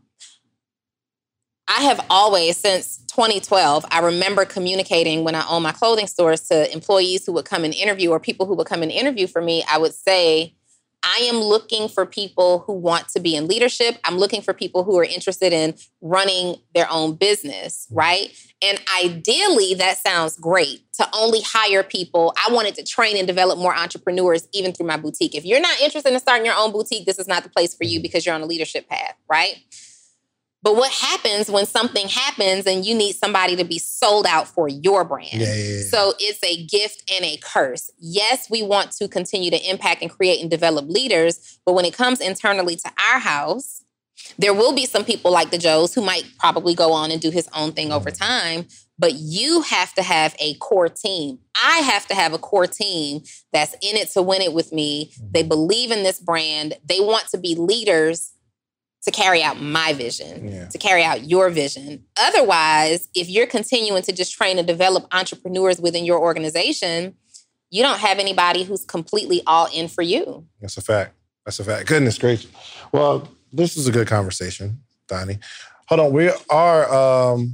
I have always, since twenty twelve, I remember communicating when I owned my clothing stores to employees who would come and interview or people who would come and interview for me. I would say, I am looking for people who want to be in leadership. I'm looking for people who are interested in running their own business, right? And ideally, that sounds great to only hire people. I wanted to train and develop more entrepreneurs even through my boutique. If you're not interested in starting your own boutique, this is not the place for you because you're on a leadership path, right? But what happens when something happens and you need somebody to be sold out for your brand? Yeah, yeah, yeah. So it's a gift and a curse. Yes, we want to continue to impact and create and develop leaders, but when it comes internally to our house, there will be some people like the Joes who might probably go on and do his own thing over time, but you have to have a core team. I have to have a core team that's in it to win it with me. They believe in this brand. They want to be leaders to carry out my vision, Yeah. to carry out your vision. Otherwise, if you're continuing to just train and develop entrepreneurs within your organization, you don't have anybody who's completely all in for you. That's a fact. That's a fact. Goodness gracious. Well, this is a good conversation, Donnie. Hold on. We are, um,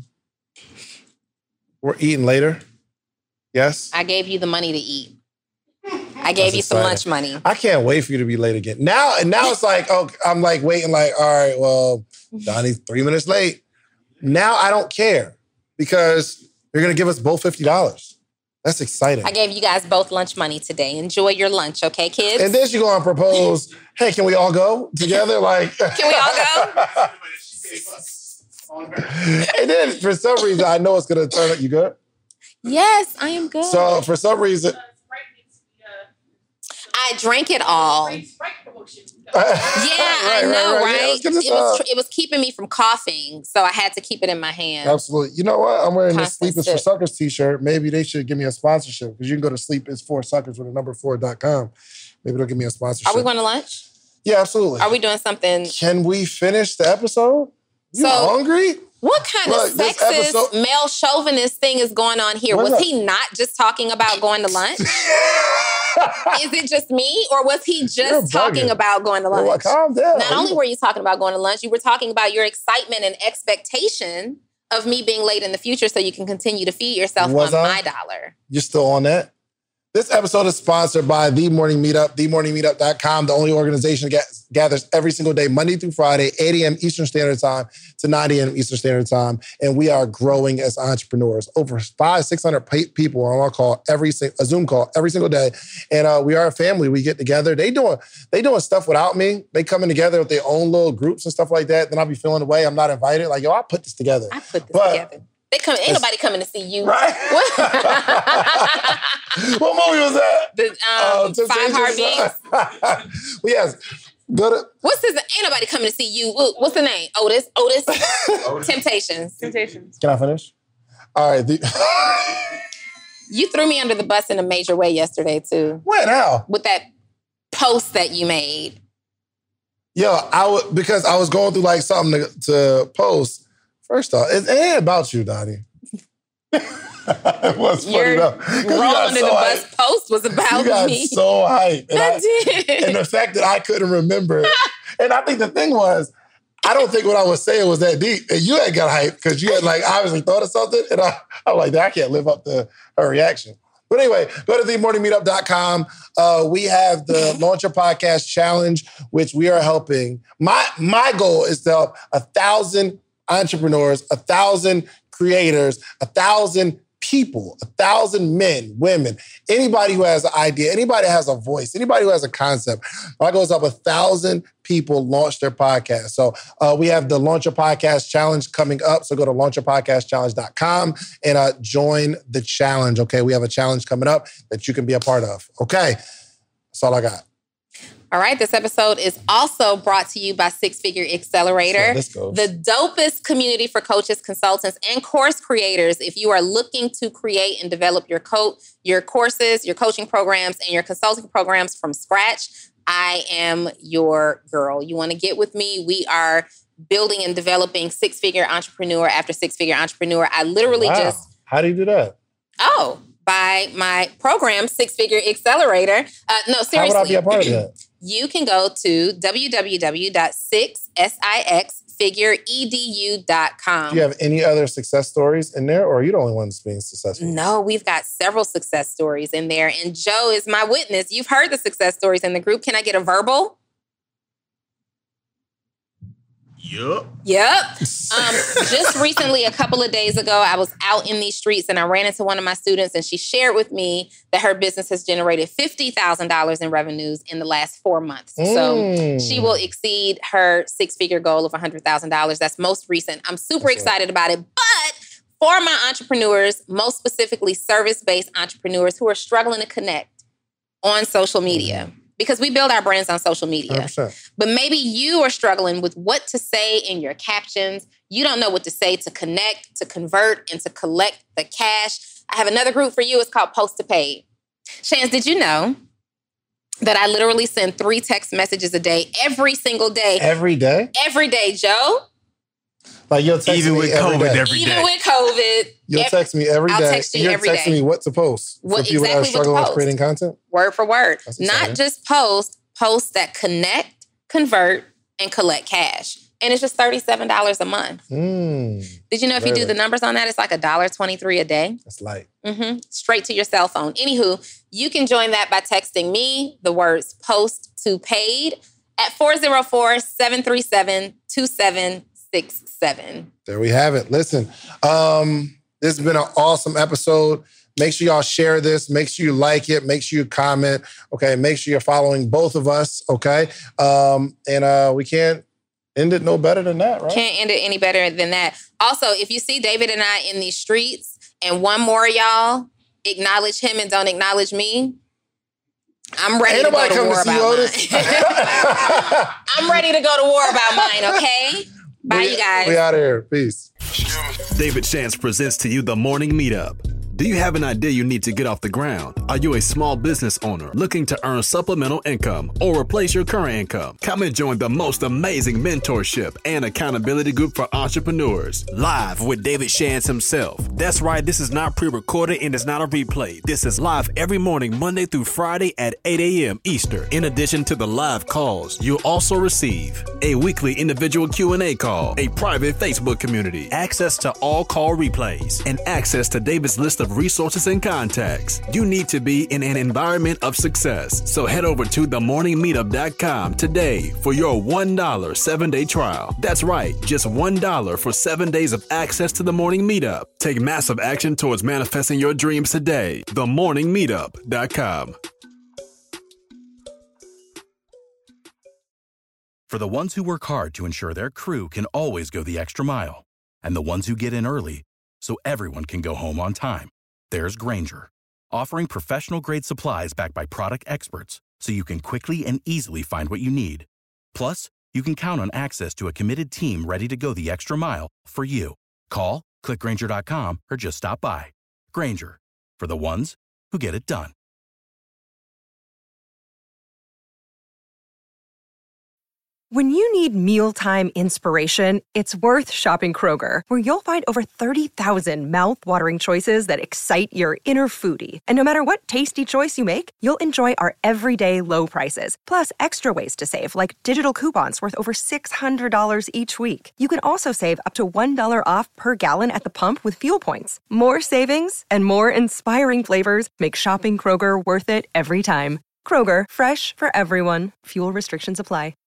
we're eating later. Yes? I gave you the money to eat. I gave That's you some exciting. lunch money. I can't wait for you to be late again. Now, and now it's like, oh, I'm like waiting like, all right, well, Donnie's three minutes late. Now I don't care because you're going to give us both fifty dollars. That's exciting. I gave you guys both lunch money today. Enjoy your lunch, okay, kids? And then she's going to propose, hey, can we all go together? Like, Can we all go? And then for some reason, I know it's going to turn out, you good? Yes, I am good. So for some reason, I drank it all. Yeah, I know, right? Yeah, let's get this it, was, up. it was keeping me from coughing, so I had to keep it in my hand. Absolutely. You know what? I'm wearing this Constant Sleep is for sip. Suckers t-shirt. Maybe they should give me a sponsorship because you can go to sleep is for suckers with a number four dot com. Maybe they'll give me a sponsorship. Are we going to lunch? Yeah, absolutely. Are we doing something? Can we finish the episode? You So- hungry? What kind Look, of this sexist, episode- male chauvinist thing is going on here? What's Was up? he not just talking about going to lunch? Is it just me, or was he You're just talking bugging. about going to Well, lunch? calm down. Not only were you talking about going to lunch, you were talking about your excitement and expectation of me being late in the future so you can continue to feed yourself Was on I? my dollar. You're still on that? This episode is sponsored by The Morning Meetup, the morning meetup dot com, the only organization that gathers every single day, Monday through Friday, eight a.m. Eastern Standard Time to nine a.m. Eastern Standard Time. And we are growing as entrepreneurs. Over five, six hundred people on our call, every sing- a Zoom call every single day. And uh, we are a family. We get together. They doing they doing stuff without me. They coming together with their own little groups and stuff like that. Then I'll be feeling away. I'm not invited. Like, yo, I put this together. I put this But- together. They come, ain't nobody coming to see you. Right? What? What movie was that? The, um, Uh, Five Temptations? Heartbeats. Well, yes. Go to What's his? Ain't nobody coming to see you. Wh- What's the name? Otis. Otis. Temptations. Temptations. Can I finish? All right. The, You threw me under the bus in a major way yesterday too, when? How? with that post that you made. Yo, I would because I was going through like something to, to post. First off, it, it ain't about you, Donnie. It was funny Your though. 'Cause you roll got under so the hyped. bus post was You about got me. so hyped. And, I I, did. and the fact that I couldn't remember it. And I think the thing was, I don't think what I was saying was that deep. And you had got hyped because you had like obviously thought of something. And I, I was like, I can't live up to her reaction. But anyway, go to the morning meetup dot com. Uh, we have the Launch Your Podcast Challenge, which we are helping. My, my goal is to help a thousand entrepreneurs, a thousand creators, a thousand people, a thousand men, women, anybody who has an idea, anybody who has a voice, anybody who has a concept. When I goes up, a thousand people launch their podcast. So uh, we have the Launch Your Podcast Challenge coming up. So go to launch your podcast challenge dot com and uh, join the challenge, okay? We have a challenge coming up that you can be a part of, okay? That's all I got. All right, this episode is also brought to you by Six Figure Accelerator, the dopest community for coaches, consultants, and course creators. If you are looking to create and develop your co- your courses, your coaching programs, and your consulting programs from scratch, I am your girl. You want to get with me? We are building and developing six-figure entrepreneur after six-figure entrepreneur. I literally wow. just... How do you do that? Oh, by my program, Six Figure Accelerator. Uh, no, seriously. How would I be a part of that? You can go to w w w dot six figure edu dot com. Do you have any other success stories in there, or are you the only one that's being successful? No, we've got several success stories in there, and Joe is my witness. You've heard the success stories in the group. Can I get a verbal? Yup. Yep. Um, just recently, a couple of days ago, I was out in these streets and I ran into one of my students, and she shared with me that her business has generated fifty thousand dollars in revenues in the last four months. Mm. So she will exceed her six-figure goal of one hundred thousand dollars. That's most recent. I'm super That's excited right. about it. But for my entrepreneurs, most specifically service-based entrepreneurs who are struggling to connect on social media, mm. because we build our brands on social media. one hundred percent. But maybe you are struggling with what to say in your captions. You don't know what to say to connect, to convert, and to collect the cash. I have another group for you. It's called Post to Paid. Shans, did you know that I literally send three text messages a day, every single day? Every day? Every day, Joe. Like you'll text Even me with every COVID day. every Even day. with COVID. You'll text me every I'll day. text you You're every texting day. me what to post What, for people exactly that are struggling what to with post. creating content? Word for word. That's Not exciting. just post, posts that connect, convert, and collect cash. And it's just thirty-seven dollars a month. Mm, Did you know if you do really? the numbers on that, it's like one dollar and twenty-three cents a day? That's light. Mm-hmm. Straight to your cell phone. Anywho, you can join that by texting me the words post to paid at four oh four, seven three seven, two seven six seven. There we have it. Listen, um, this has been an awesome episode. Make sure y'all share this. Make sure you like it. Make sure you comment. Okay. Make sure you're following both of us. Okay. Um, and uh, we can't end it no better than that, right? Can't end it any better than that. Also, if you see David and I in these streets and one more of y'all acknowledge him and don't acknowledge me, I'm ready Ain't to go nobody to come war to see about Otis. mine. I'm ready to go to war about mine, okay? Bye, we, you guys. We out of here. Peace. David Shantz presents to you the Morning Meetup. Do you have an idea you need to get off the ground? Are you a small business owner looking to earn supplemental income or replace your current income? Come and join the most amazing mentorship and accountability group for entrepreneurs. Live with David Shantz himself. That's right, this is not pre-recorded and it's not a replay. This is live every morning, Monday through Friday at eight a.m. Eastern. In addition to the live calls, you'll also receive a weekly individual Q and A call, a private Facebook community, access to all call replays, and access to David's list of resources and contacts. You need to be in an environment of success. So head over to the morning meetup dot com today for your one dollar seven-day trial. That's right, just one dollar for seven days of access to the Morning Meetup. Take massive action towards manifesting your dreams today. the morning meetup dot com. For the ones who work hard to ensure their crew can always go the extra mile, and the ones who get in early so everyone can go home on time, there's Grainger, offering professional-grade supplies backed by product experts so you can quickly and easily find what you need. Plus, you can count on access to a committed team ready to go the extra mile for you. Call, click Grainger dot com, or just stop by. Grainger, for the ones who get it done. When you need mealtime inspiration, it's worth shopping Kroger, where you'll find over thirty thousand mouth-watering choices that excite your inner foodie. And no matter what tasty choice you make, you'll enjoy our everyday low prices, plus extra ways to save, like digital coupons worth over six hundred dollars each week. You can also save up to one dollar off per gallon at the pump with fuel points. More savings and more inspiring flavors make shopping Kroger worth it every time. Kroger, fresh for everyone. Fuel restrictions apply.